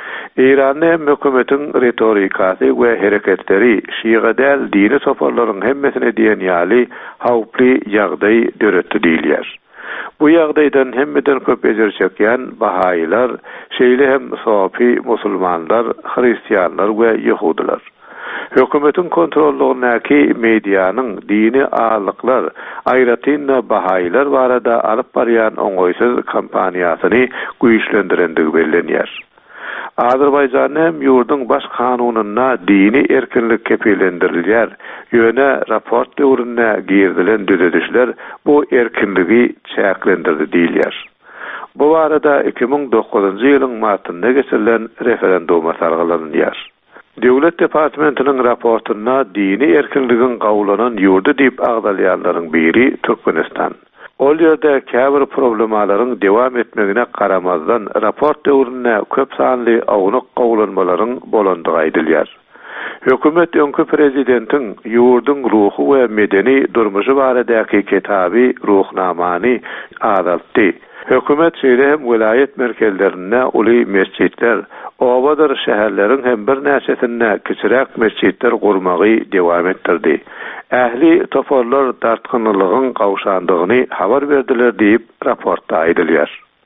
İran'da hökümetiň retorikasy we hereketleri şiýgadäl dini toporlaryň hemmesine diýen ýaly hawply ýagdaý döretdi diýilýär. Bu ýagdaýdan hemmeden köp ejer çekýän Bahaýylar, şeýle hem Sofi musulmanlar, hristiýanlar we ýehudiler. Hökümetiň kontrolünäki mediýanyň dini ağlyklar, aýratynda Bahaýylar barada alyp barýan oňoýsuz kampaniýasyny güýçlendirendigi bellenýär. Azerbaýjanyň ýurdun baş kanunyna dini erkinlik kepillendirilýär. Ýöne raport döwründe girdilen düzedişler bu erkinligi çäklendirdi diýilýär. Bu barada iki bin dokuzunjy ýylyň martynda geçirilen referenduma sargylanýar. Döwlet Departamentiniň raportuna dini erkinligiň gawlanan ýurdy diýip agdalýanlaryň biri Türkmenistan. Ol ýerde käbir problemalaryň dewam etmegine garamazdan raport döwründe köp sanly awnyk gawlanmalaryň bolandygy aýdylýar. Hökümet öňkü prezidentiň ýurdun ruhy we medeni durmuşy baradaky kitaby ruhnamany adatdy. Hökümet şeýle hem vilayet merkezlerine uly mesçitler, obadyr şäherleriň hem bir näçesinde kiçirek mesçitler gurmagy dewam etdirdi. Ähli toporlar dartgynlygyň gawşandygyny habar berdiler diýip raportda aýdylýar.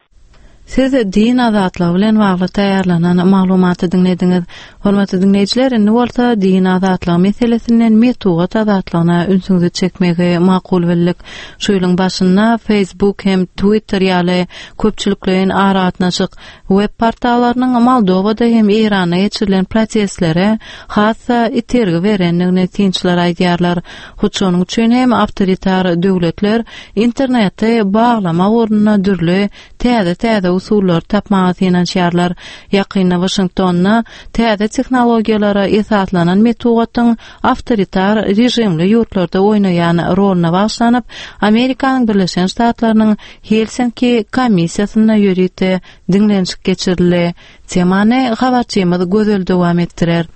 Siz din azatlygy bilen bagly taýýarlanan maglumaty dinlediňiz. Hormatly dinleyijiler, indi bolsa din azatlygy meselesinden metod azatlygyna ünsüňizi çekmegi makul bildik. Şu ýylyň başynda Facebook hem Twitter ýaly köpçüliklerin aratnaşyk web portallarynyň Moldowada hem Iranda geçirilen proseslere hassa itergi berenligini tinçler aýdýarlar. Huçonuň üçin hem awtoritar döwletler internetde baglama ornuna dürli täze-täze usullar tapmagy finansiýarlar. Ýakynda Washingtonna täze tehnologiýalara esatlanan metodyň awtoritar rejimli ýurtlarda oýnaýan rolyna başlanyp, Amerikanyň Birleşen Ştatlarynyň Helsinki komissiýasyna ýörüte diňlenşik geçirildi. Temany habarçymyz gözül dowam etdirer.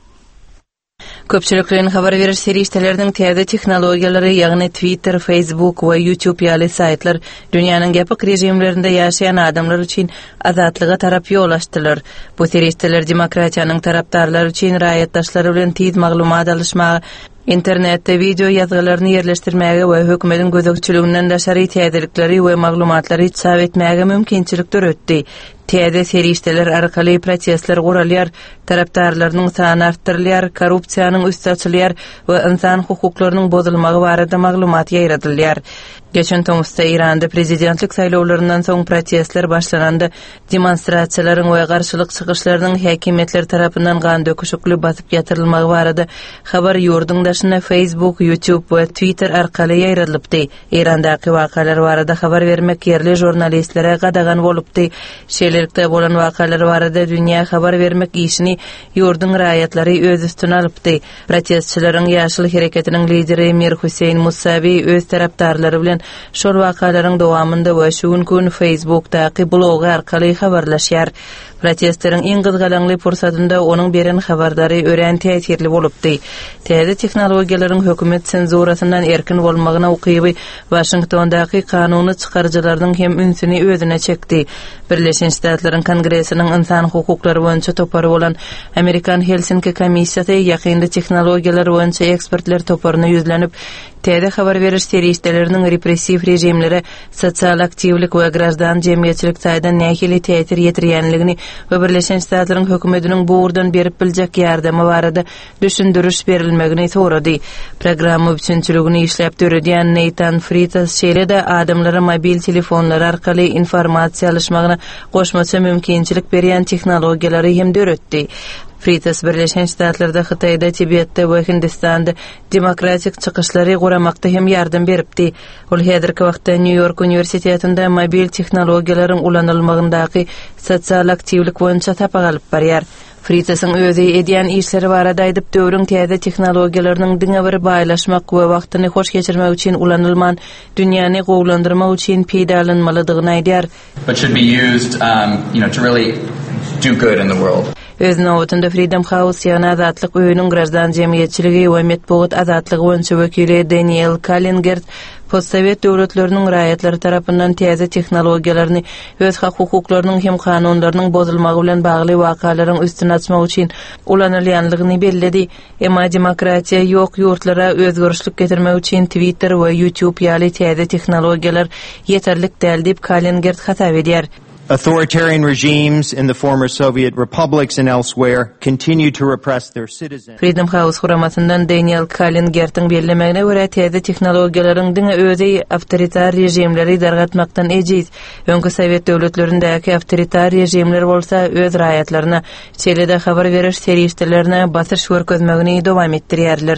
Köpçülüklerin haber verir seriştelerinin täze tehnologiýalary, ýagny Twitter, Facebook we YouTube ýaly saytlar dünýäniň gepik rejimlerinde ýaşaýan adamlar üçin azatlyga tarap ýol açdylar. Bu serişteler demokratiýanyň tarapdarlary üçin raýatdaşlary bilen tiz maglumat alışmagy, internetde video ýazgylaryny ýerleşdirmäge we hökümetiň gözegçiliginden daşary täzelikleri we maglumatlary çap etmäge mümkinçilik döretdi. Täze serişteler arkaly prosesler guralýar, tarapdarlarynyň sany artdyrylýar, korrupsiýanyň üstü açylýar we insan hukuklarynyň bozulmagy barada maglumat ýaýradylýar. Geçen Tomusda İran'da prezidentlik saýlawlaryndan soň prosesler başlananda demonstrasiýalaryň we garşylyk çykyşlarynyň häkimetler tarapyndan gan döküşükli basyp ýatyrylmagy barada habar ýurdun daşyna Facebook, YouTube we Twitter arkaly ýaýralypdy. İrandaky wakalar barada habar bermek ýerli jurnalistlere gadagan bolupdy. Şeýlelikde bolan wakalar barada dünýä habar bermek işini ýurdun raýatlary öz üstüne alypdy. Protestçilerin ýaşyl hereketiniň lideri Mir Huseyn Musavi öz tarapdarlary bilen şol wakalaryň dowamında we şu gün Facebook'daky blogy arkaly habarlaşýar. Protestleriň iň gyzgalaňly pursatynda onuň beren habardary ören täsirli bolupdy. Täze tehnologiýalaryň hökümet senzurasyndan erkin bolmagyna ukyby Washingtondaky kanuny çykarjylaryň hem ünsüni özüne çekdi. Birleşen Ştatlaryň Kongresiniň insan hukuklary boýunça topary bolan Amerikan Helsinki komissiýasy ýakynda tehnologiýalar boýunça ekspertler toparyna ýüzlenip, täze habar beriş serişteleriniň repressiv rejimlere sosial aktivlik we grajdan jemgyýetçilik taýdan nähili täsir ýetirýänligini we Birleşen Ştatlaryň hökümetiniň bu urdan berip biljek ýardamy barada düşündürüş berilmegini sorady. Programma üçinçiligini işläp döredýän Nathan Freitas şeýle-de adamlara mobil telefonlar arkaly informasiýa alışmagyna goşmaça mümkinçilik berýän tehnologiýalary hem döretdi. Freitas Birleşen Ştatlarda, Hytaýda, Tibetde we Hindistanda demokratik çykyşlary guramakda hem ýardam beripdi. Ol häzirki wagtda New York Universitetinde mobil tehnologiýalaryň ulanylmagyndaky sosial aktivlik boýunça tapag alyp barýar. Freitas'ın özü edýän işleri barada aýdyp döwrüň täze tehnologiýalarynyň diňe bir baýlaşmak we wagtyny hoş geçirmek üçin ulanylman dünýäni gowlandyrmak üçin peýdalanmalydygyny aýdýar. But should be used um, you know, to really do good in the world. Öz nowatynda Freedom House ýa-ni azatlyk öýüniň grajdan jemgyýetçiligi we medeniýet azatlygy boýunça wekili Daniel Kalingert postsovet döwletleriniň raýatlary tarapyndan täze tehnologiýalaryny öz hak hukuklarynyň hem kanunlarynyň bozulmagy bilen bagly wakalaryň üstüne açmak üçin ulanylýanlygyny belledi. Emma demokratiýa ýok ýurtlara özgörüşlik getirmek üçin Twitter we YouTube ýaly täze tehnologiýalar ýeterlik däl diýip Kalingert hatap edýär. Authoritarian regimes in the former Soviet republics and elsewhere continue to repress their citizens. Freedom House huramatyndan Daniel Kalingertiň bellemegine görä täze tehnologiýalaryň diňe özü awtoritar rejimleri dargatmakdan ejiz. Öňkü Sowet döwletlerindäki awtoritar rejimler bolsa öz raýatlaryna çelede habar beriş serişdelerine basyş görkezmegini dowam etdirýärler.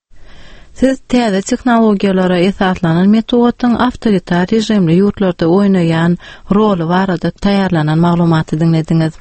Siz täze tehnologiýalara esatlanan metodyň awtoritar rejimli ýurtlarda oýnaýan roly barada taýýarlanan maglumaty dinlediňiz.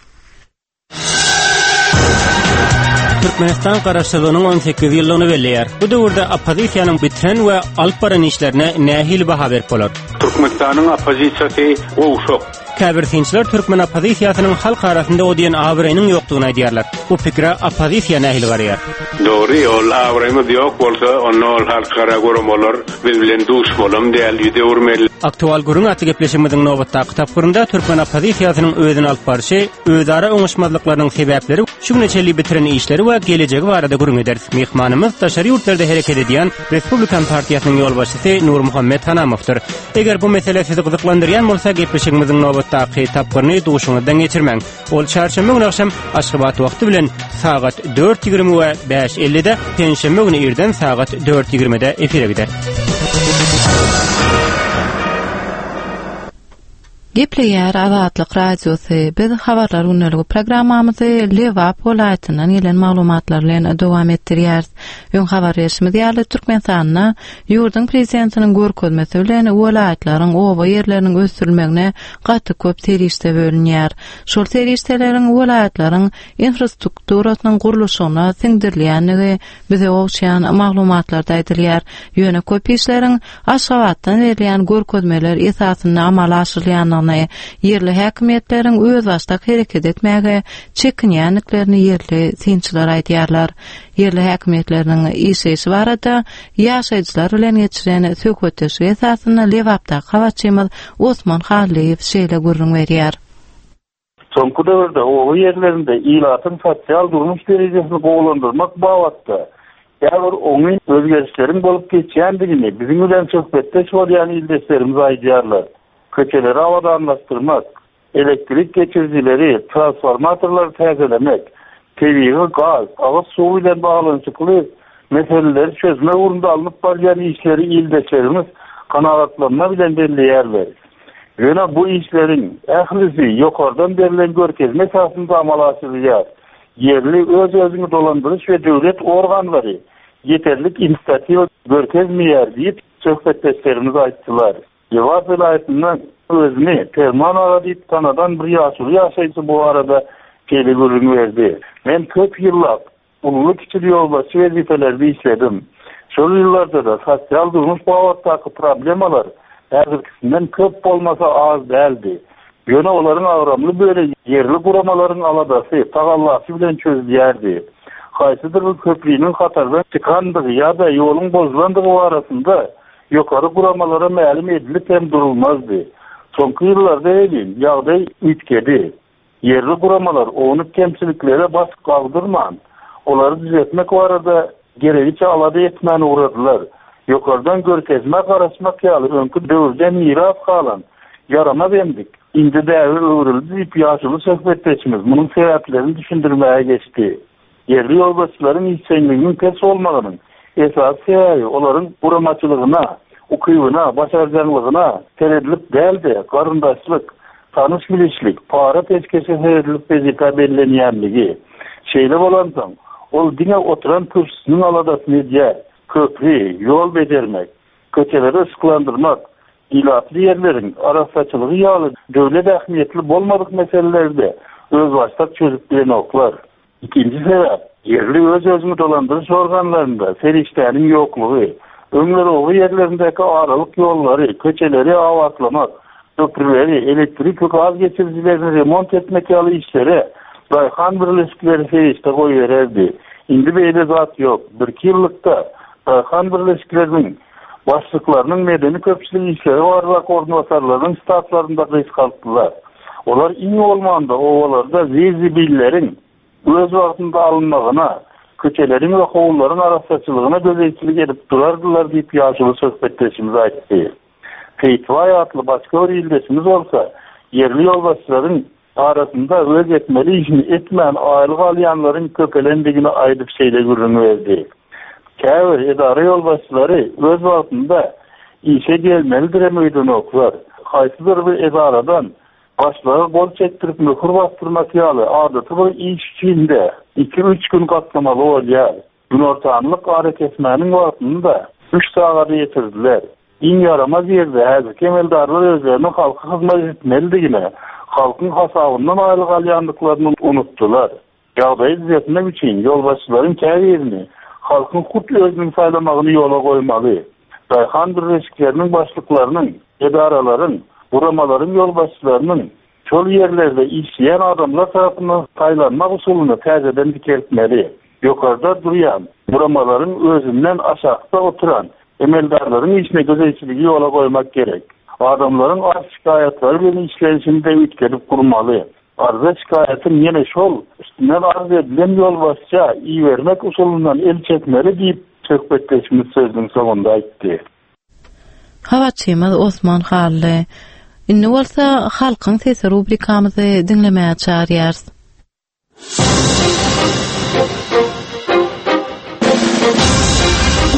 Türkmenistan garaşsylygynyň on sekiz ýyllygyny belleýär. Bu döwürde opozisiýanyň bitren we alyp baran işlerine nähili baha berip bolar. Türkmenistanyň opozisiýasy owşok. Käbirsinçiler Türkmen opozisiýasynyň halk arasynda odýan awrynyň ýokdugyny aýdýarlar. Bu pikre opozisiýa nähili garýar. Dogry, ol awrymyz ýok bolsa, onu ol halkara görmeler, biz bilen duş bolam diýil ýüdürmeli. Aktual gurun atly gepleşigimiziň nowatda kitaplarynda Türkmen opozisiýasynyň özüni alyp barşy, özara öňüşmezliklarynyň sebäpleri, şu neçeli bitiren işleri we gelejegi barada gurun ederiz. Mehmanymyz daşary ýurtlarda hereket edýän Respublikan partiýasynyň ýolbaşçysy Nur Muhammed Hanamowdur. Eger bu mesele sizi gyzyklandyrýan bolsa, gepleşigimiziň nowatda kitaplaryny duşuňyzdan geçirmäň. Ol çarşamba güni akşam Aşgabat wagty bilen saat dört ýygrimi we beş ellide, penşembe güni irden saat dört ýygrimide efire gider. Gepleýär Azatlyk radiosy biz habarlar unnalgy programmamyzy Lewap welaýatynyň gelen maglumatlar bilen dowam etdirýär. Ýön habar resmi diýerli Türkmenistanyna ýurdun prezidentiniň görkezmesi bilen welaýatlaryň oba ýerleriniň ösdürilmegine gaty köp terişde bölünýär. Şol terişdeleriň welaýatlaryň infrastrukturasynyň guruluşyna siňdirilýänligi bize owşaýan maglumatlarda aýdylýar. Ýöne köp işleriň Aşgabatdan berilýän görkezmeler esasyny amala aşyrylýan yerli häkimetleriň öz başda hereket etmäge çekinýänliklerini yerli synçylar aýdýarlar. Yerli häkimetleriň işesi barada ýaşaýjylar bilen geçiren söhbetleşi esasyny Lewapda habarçymyz Osman Halleýew şeýle gurrun berýär. Soňky döwürde o ýerlerinde ilatyň sosial durmuş derejesini gowlandyrmak babatda ýa-da oňy özgerişleriň bolup geçýändigini biziň bilen söhbetdeş bolýan ildeşlerimiz aýdýarlar. Köçeleri avadanlaştırmak, elektrik geçiricileri, transformatorları täzelemek, tebii gaz, ağız suwu ile bağlantılı meseleleri çözme uğrunda alınıp barýan işleri ildeşlerimiz kanagatlanma bilen belleýärler. Ýöne bu işlerin ählisi ýokardan berilen görkezme esasında amala aşyrylýar. Yerli öz özüni dolandırış we döwlet organlary yeterlik inisiativ görkezmeýär diýip söhbetdeşlerimiz aýtdylar. Lewap welaýatynyň özüni Terman ağa diýip tanadan bir ýaşly ýaşaýjy bu arada keli görüň berdi. Men köp ýyllar ululuk kiçili ýolbaşy wezifelerde işledim. Şol ýyllarda da sosial durmuş bagatdaky problemalar häzirkisinden köp bolmasa az däldi. Ýöne olaryň agramly böyle yerli guramalaryň aladasy, tagallasy bilen çözülýärdi. Haýsydyr bu köprüniň hatardan çykandygy ýa-da ýoluň bozulandygy arasynda ýokary guramalara mälim edilip hem durulmazdy. Soňky ýyllarda elin ýagdaý ütkedi. Yerli guramalar onyk kemçiliklere bas galdyrman. Olary düzeltmek barada geregiçe alada etmäni uradylar. Ýokardan görkezme garaşmak ýaly öňkü döwürden miras kalan yarama bendik. Indi däwir öwrüldi diýip ýaşly söhbetdeşimiz munyň sebäplerini düşündirmäge geçdi. Yerli ýolbaşçylaryň işçiliginiň pes bolmagynyň esas sebebi olaryň guramaçylygyna, ukybyna, başarjanlygyna seredilip däldi. Garyndaşlyk, tanış bilişlik, para peşkeşe seredilip bezika bellenýänligi. Şeýle bolansoň, ol diňe oturan kürsüsiniň aladasyny diýär. Köprü, yol becermek, köçeleri ışıklandırmak, ilatlı yerlerin araççılığı ýaly döwlet ähmiýetli bolmadyk meselelerde öz başta çözüp bilen oklar. İkinci sebep, yerli öz özünü dolandırış organlarında seriştäniň ýoklugy, öňleri owy yerlerindeki aralyk ýollary, köçeleri awatlamak, köprüleri, elektrik we gaz geçiricilerini remont etmek ýaly işlere daýhan birleşikleri serişde goýberdi. Indi beýle zat ýok. Bir ýyllykda daýhan birleşikleriniň başlyklarynyň medeni köpçüligi işleri barlak ornatlarlaryň statlarynda gys kaldylar. Olar iň bolmanda owalarda zezibilleriň öz wagtynda alınmagyna, köçeleriň we howlullaryň araççylygyna gözeýçilik edip durardylar diýip ýaşly söhbetdeşimiz aýtdy. Feýtwa atly başga bir ildeşimiz bolsa, yerli ýolbaşçylaryň arasında öz etmeli işini etmän aýlyk alýanlaryň köpelendigini aýdyp şeýle görüň berdi. Käbir edara ýolbaşçylary öz wagtynda işe gelmelidir meýdan oklar. Haýsydyr bir edaradan başlygy bol çekdirip möhür bastyrmak ýaly adaty bir iş içinde iki üç gün gatlamaly bolýar. Gün ortanlyk hareketmäniň wagtynda üç sagata ýetirdiler. İň yaramaz ýerde häzir kemeldarlar özlerini halka hyzmat etmelidigine, halkyň hasabyndan aýlyk alýandyklaryny unutdular. Ýagdaý düzeltmek üçin ýolbaşçylaryň käbirini halkyň hut özüni saýlamagyny ýola goýmaly. Daýhan birleşikleriniň başlyklarynyň, edaralaryň, guramalaryň ýolbaşçylarynyň şol ýerlerde işleýän adamlar tarapyndan saýlanmak usulyny täzeden dikeltmeli. Ýokarda durýan guramalaryň özünden aşagda oturan emeldarlaryň işine gözeýçiligi ýola goýmak gerek. Adamlaryň az şikayatlary bilen işleýişini de ütkedip gurmaly. Arza şikayatyny ýene şol üstünden arz edilen ýolbaşça iý bermek usulundan el çekmeli diýip söhbetdeşimiz sözüniň sonunda aýtdy. Habarçymyz Osman Halle. Indi bolsa halkyň sesi rubrikamyzy dinlemäge çağırýar.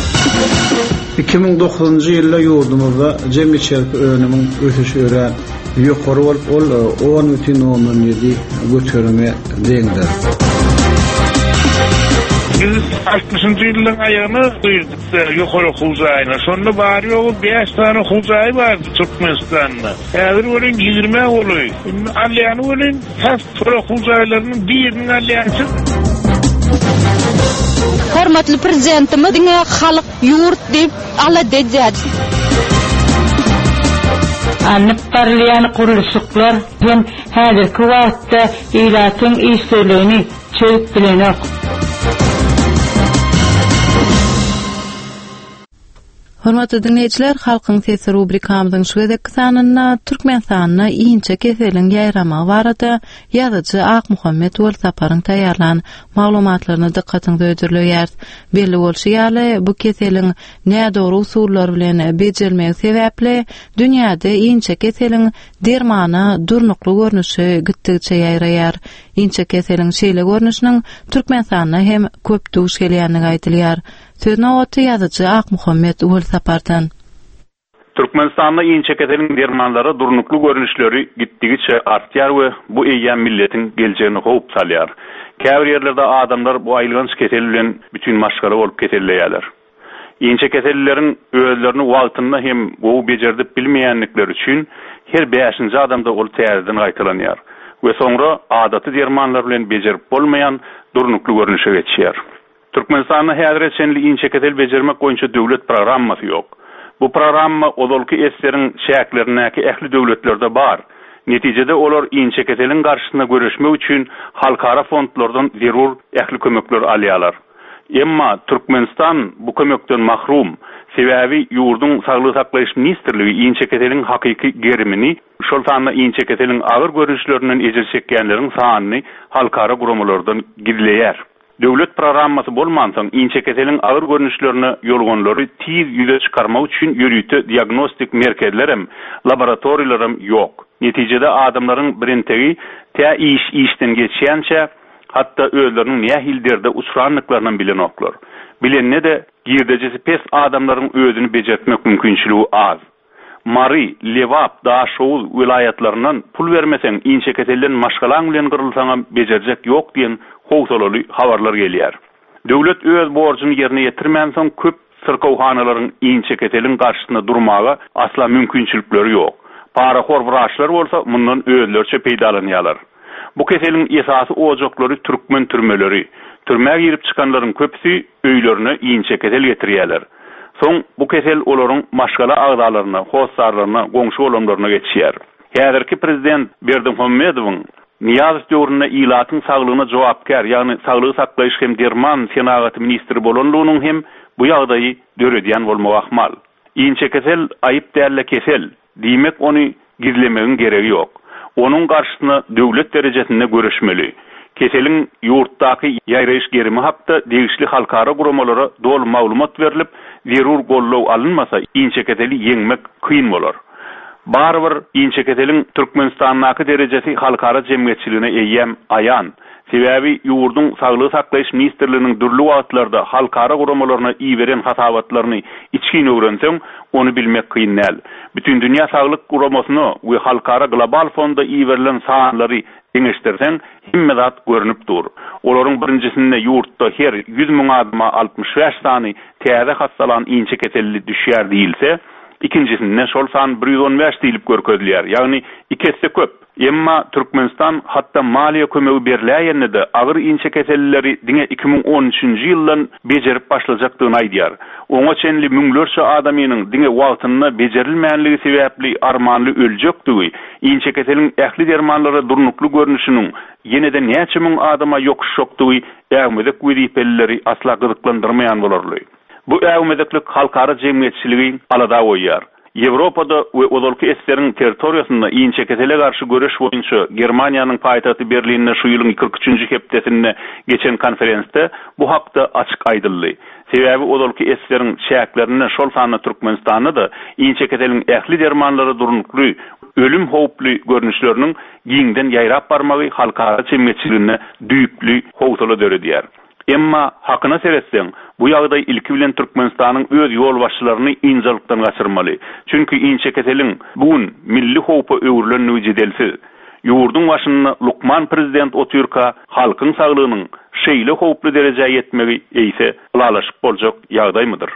iki ming dokuzuncu ýylda ýurdumyzda jemgyýetçilik önümiň ösüşi ören yuqarı olup ol on bütün on yedi götürme deňdir. Biz altmışıncı yılın ayağını duyurduk da yukarı Huzay'na. Sonra bari o beş tane Huzay vardı Türkmenistan'da. Eğer olun yirmi oluyor. Alyanı olun hep sonra Huzaylarının birinin alyansı. Hormatly prezidentimiz halk yurt dep ala dejad. Anıp parlayan kuruluşlar hem häzirki wagtda ilatyň işlerlerini çöp bilenok. Hormatly dinleyijiler, halkyň sesi rubrikamyzyň şu gedekki sanyna Türkmenistanyna iňçe keseliň ýaýrama barada ýazyjy Ak Muhammed Wol Saparyň taýýarlan maglumatlaryny dikkatiňize öýdürilýär. Belli bolşy ýaly bu keseliň nädori usullar bilen bejerilmegi sebäpli dünýäde iňçe keseliň dermana durnukly görnüşi gitdigçe ýaýraýar. Iňçe keseliň şeýle görnüşiniň Türkmenistanyna hem köp duş gelýänligi aýdylýar. Sözüne otu yazıcı Ak Muhammed Wol Sapardan. Türkmenistan'da iňçe keseliň dermanlary durnukly görnüşleri gitdigiçe artýar we bu eýýän milletiň geljegini howp salýar. Käbir ýerlerde adamlar bu aýlgans kesel bilen bütün maşgala bolup ketelleýärler. Iňçe keselleriň özlerini wagtynda hem gowy bejerdip bilmeýänlikleri üçin her beşinji adamda ol täzeden gaýtalanýar we soňra adaty dermanlar bilen bejerip bolmaýan durnukly görnüşe geçýär. Türkmenistan'da häzir etsenli iňçe kesel bejermek boýunça döwlet programmasy ýok. Bu programma odolky eslerin şäklerindäki ähli döwletlerde bar. Netijede olar iňçe keseliň garşysyna görüşmek üçin halkara fondlardan zerur ähli kömekler alýarlar. Emma Türkmenistan bu kömekden mahrum. Sebäbi ýurdun saglyk saklaýyş ministrligi iňçe keseliň hakyky gerimini, şol sanda iňçe keseliň agyr görüşlerinden ejir çekýänleriň sanyny halkara guramalardan gidileýär. Döwlet programmasy bolmansaň iňçe keseliň agyr görnüşlerini ýolgonlary tiz ýüze çykarmak üçin ýörüýte diagnostik merkezler hem laboratoriýalar hem ýok. Netijede adamlaryň birintegi tä iş işden geçýänçe hatta özleriniň nähil derde uçranlyklaryny bilen oklar. Bilenne de girdejesi pes adamlaryň özüni bejetmek mümkinçiligi az. Mari, Levap, Daşoğul vilayatlarından pul vermesen iňçe kesellen maşgalaň bilen gyrylsaňam bejerjek ýok diýen howsalaly habarlar gelýär. Döwlet öz borjyny ýerine ýetirmänsoň köp sirkowhanalaryň iňçe keseliň garşysyna durmaga asla mümkinçilikleri ýok. Paraxor wraçlar bolsa mundan özlerçe peýdalanýarlar. Bu keseliň esasy ojaklary türkmen türmeleri. Türmäge girip çykanlaryň köpsi öýlerine iňçe kesel getirýärler. Soň bu kesel olaryň maşgala agdalaryna, hostarlaryna, goňşy olanlaryna geçýär. Häzirki prezident Berdimuhammedowyň Niýaz döwründe ilatyň saglygyna jogapkar, ýagny saglyk saklaýyş hem derman senagaty ministri bolanlygynyň hem bu ýagdaýy döredýän bolmak ahmal. Iňçe kesel aýyp dälle kesel, diýmek ony gizlemegiň geregi ýok. Onuň garşysyna döwlet derejesinde görüşmeli. Keseliň ýurtdaky ýaýraýyş gerimi hakda degişli halkara guramalara dol maglumat berilip, zerur gollaw alınmasa iňçe keseli ýeňmek kyn bolar. Barbyr iňçe keseliň Türkmenistanyňky derejesi halkara jemgyýetçiligine eýýäm aýan. Sebäbi ýurdun saglyk saklaýyş ministrliginiň dürli wagtlarda halkara guramalaryna iýberen hasabatlaryny içkin öwrenseň, onu bilmek kyn näl. Bütün dünýä saglyk guramasyny we halkara global fonda iýberilen sanlary eňeşdirsen, himme zat görünüp dur. Olaryň birinjisinde ýurtda her yüz miň adama altmış beş sany täze hastalan iňçe keselli düşýär diýilse, ikincisinde şol san bir yüz on beş diýilip görkezilýär. Ýagny iki hesse köp. Emma Türkmenistan hatta maliýe kömegi berilýärinde de agyr iňçe keselleri diňe iki miň on üçinji ýyldan bejerip başlajakdygyny aýdýar. Oňa çenli müňlerçe adamynyň diňe wagtynda bejerilmänligi sebäpli armanly öljekdigi, iňçe keseliň ähli dermanlary durnukly görnüşiniň ýene-de näçe miň adama ýokuşokdygy ägmedek wezipelleri asla gyzyklandyrmaýan bolarly. Bu ägmedeklik halkara jemgyýetçiligi alada goýýar. Ýewropada we odolky eslerin territoriýasynda iňçe kesele garşy görüş boýunça Germaniýanyň paýtagty Berlinde şu ýylyň kırk üçinji hepdesinde geçen konferensde bu hakda açyk aýdyldy. Sebäbi odolky eslerin şäklerini şol sanyny Türkmenistanyny da iňçe keseliň ähli dermanlary durnukly, ölüm howply görnüşleriniň giňden ýaýrap barmagy halkara jemgyýetçiligine düýpli howsala döredýär. Emma hakyna seretseň, bu ýagdaý ilki bilen Türkmenistanyň öz ýol başçylaryny injalykdan gaçyrmaly. Çünki inçeketeliň bugun milli howpa öwrülenýän jedelsiz. Ýurdun başyny Lukman prezident otyrka halkyň saglygynyň şeýle howply derejäge ýetmegi eýse ulalaşyp boljak ýagdaýmydyr?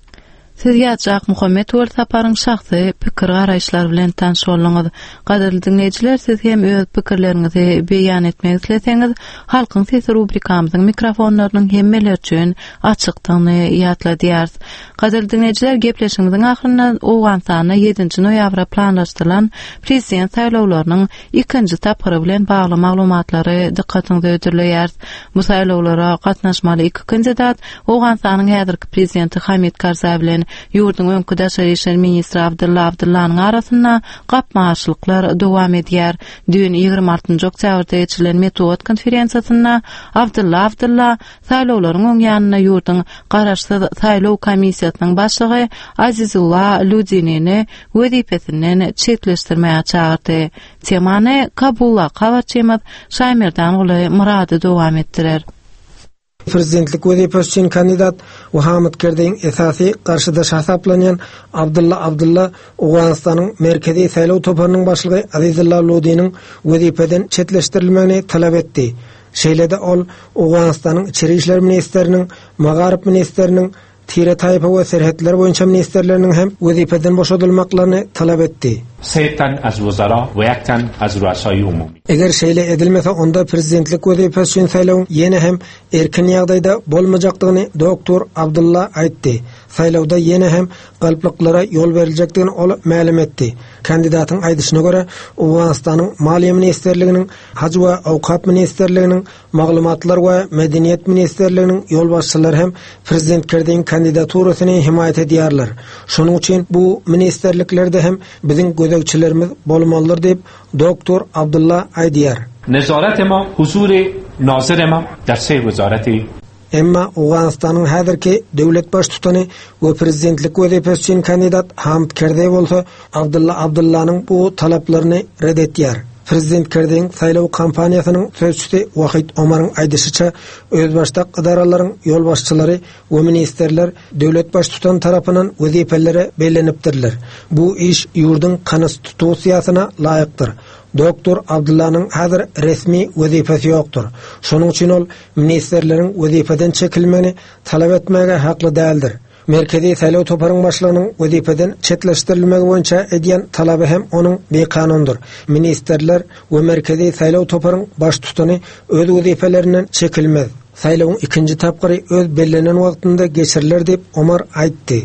Siz ýaçak Muhammed Uwar Saparyň şahsy pikir garaýşlary bilen tanış bolňyz. Gaderli dinleýijiler, siz hem öz pikirleriňizi beýan etmek isleseňiz, halkyň sesi rubrikamyzyň mikrofonlarynyň hemmeler üçin açykdygyny ýatla diýäris. Gaderli dinleýijiler, gepleşigimiziň ahyrynda Owganstanda ýedinji noýabra planlaşdyrylan prezident saýlawlarynyň ikinji tapyry bilen bagly maglumatlary dikkatiňizi ödürleýäris. Bu saýlawlara gatnaşmaly iki kandidat Owganstanyň häzirki prezidenti Hamid Karzai bilen ýurdun öňkü daşary işler ministri Abdulla Abdullanyň arasynda gapmaşlyklar dowam edýär. Dün ýygrimi altynjy oktýabrda geçirilen Metod konferensiýasynda Abdulla Abdulla saýlawlaryň öň ýanyna ýurdun garaşsyz saýlaw komissiýasynyň başlygy Azizulla Ludinini wezipesinden çetleşdirmäge çağırdy. Temany Kabulla Kawaçymyz Şaýmerdan uly Murady dowam etdirer. Prezidentlik wezipesi üçin kandidat Muhammed Kerdeň esasy garşydaş hasaplanýan Abdulla Abdulla Owganstanyň merkezi saýlaw toparynyň başlygy Azizulla Ludiniň wezipeden çetleşdirilmegini talap etdi. Şeýlede ol Owganstanyň içeri işler ministriniň, Magaryp ministriniň, Tire taýpa we serhetler boýunça ministrleriniň hem wezipeden boşadylmaklaryny talap etdi. Seytan az wuzara we ýakdan az ruasay umumy. Eger şeýle edilmese onda prezidentlik wezipesi üçin saýlaw ýene hem erkin ýagdaýda bolmajakdygyny doktor Abdulla aýtdy. Saýlawda ýene hem galpliklara ýol beriljakdygyny ol ma'lum etdi. Kandidatyň aýdyşyna görä, Owganstanyň Maliýe ministrliginiň, Haç we Awqaf ministrliginiň, Maglumatlar we Medeniýet ministrliginiň ýol başçylary hem prezident Kerdeň kandidaturasyny himayet edýärler. Şonuň üçin bu ministrliklerde hem biziň gözegçilerimiz bolmalydyr diýip doktor Abdulla aýdýar. Nezaret ema huzuri nazir ema der sey wezareti. Emma Owganstanyň häzirki döwlet baş tutany we prezidentlik wezipesi üçin kandidat Hamid Karzai bolsa, Abdulla Abdullanyň bu talaplaryny red etýär. Prezident Kerdeň saýlaw kampaniýasynyň sözçüsi Wahid Omaryň aýdyşyça, özbaşdak idaralaryň ýol başçylary we ministrler döwlet baş tutan tarapyndan wezipelere bellenipdirler. Bu iş ýurdun konstitusiýasyna laýykdyr. Doktor Abdullanyň häzir resmi wezipesi ýokdur. Şonuň üçin ol ministrleriň wezipeden çekilmegini talap etmäge hakly däldir. Merkezi saýlaw toparynyň başlygynyň wezipeden çetleşdirilmegi boýunça edýän talaby hem onuň bekanundur. Ministrler we merkezi saýlaw toparynyň baş tutany öz wezifelerinden çekilmez. Saýlawyň ikinji tapgyry öz bellenen wagtynda geçiriler diýip Omar aýtdy.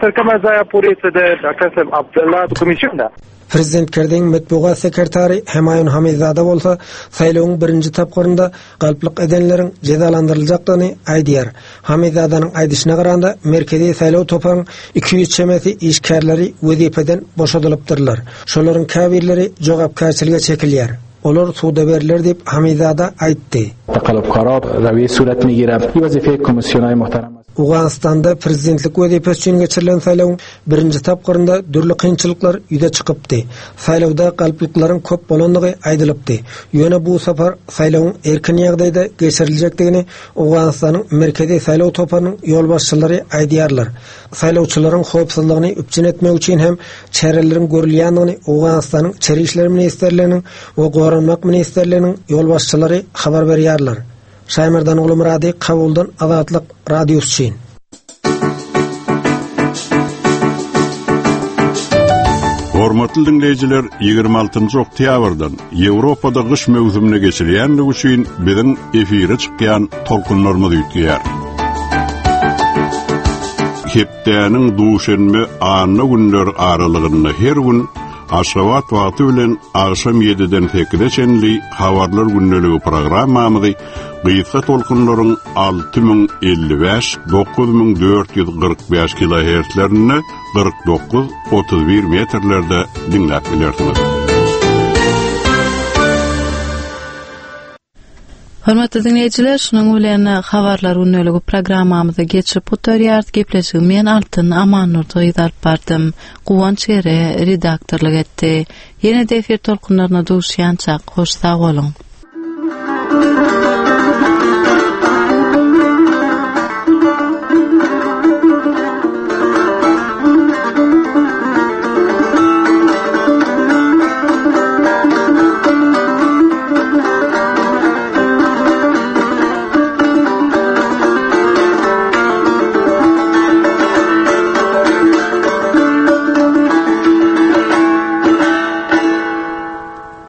Prezident Kerdeň metbuat sekretary Hemaýun Hamizada bolsa, saýlawyň birinji tapgyrynda galplyk edenleriň jezalandyryljakdygyny aýdýar. Hamizadanyň aýdyşyna garanda merkezi saýlaw toparynyň iki yüz çemesi işgärleri wezipeden boşadylypdyrlar. Şolaryň käbirleri jogapkärçilige çekilýär. Olar suda beriler diýip Hamizada aýtdy. Taqalupkara rawy suret migirip wazife komissiýonay muhtaram. Owganstanda prezidentlik wezipesi üçin geçirilen saýlawyň birinji tapgyrynda dürli kynçylyklar ýüze çykypdy. Saýlawda galplyklaryň köp bolandygy aýdylypdy. Ýöne bu safar saýlawyň erkin ýagdaýda geçiriljakdygyny Owganstanyň merkezi saýlaw toparynyň ýol başçylary aýdýarlar. Saýlawçylaryň howpsuzlygyny üpçün etmek üçin hem çäreleriň görülýändigini Owganstanyň içeri işler ministrleriniň we goranmak ministrleriniň ýol başçylary habar berýärler. Şaýmerdan uly Murady, Kabuldan Azatlyk radiosu üçin. Hormatly dinleyijiler, ýygrimi altynjy oktýabrdan Ýewropada gyş mewsumyny geçirýänligi üçin biziň efire çykýan tolkunlarymyz ýetýär. Hepdeniň duşanby anna günler aralygynda her gün Aşgabat wagty bilen akşam ýediden sekizde çenli habarlar günneligi programmamyzy gysga tolkunlaryň alty ming elli beş dokuz ming dört ýüz kırk beş kilohertzlerine kırk dokuz otuz bir metrlerde dinläp bilersiňiz. Hormatly dinleyijiler, şunuň bilen habarlar günneligi programmamyza geçip oturýar. Gepleşigi men Altyn Amannurdy ýazyp bardym. Guwanç ere redaktorlyk etdi. Ýene de efir tolkunlaryna duşýançak hoş sag bolun.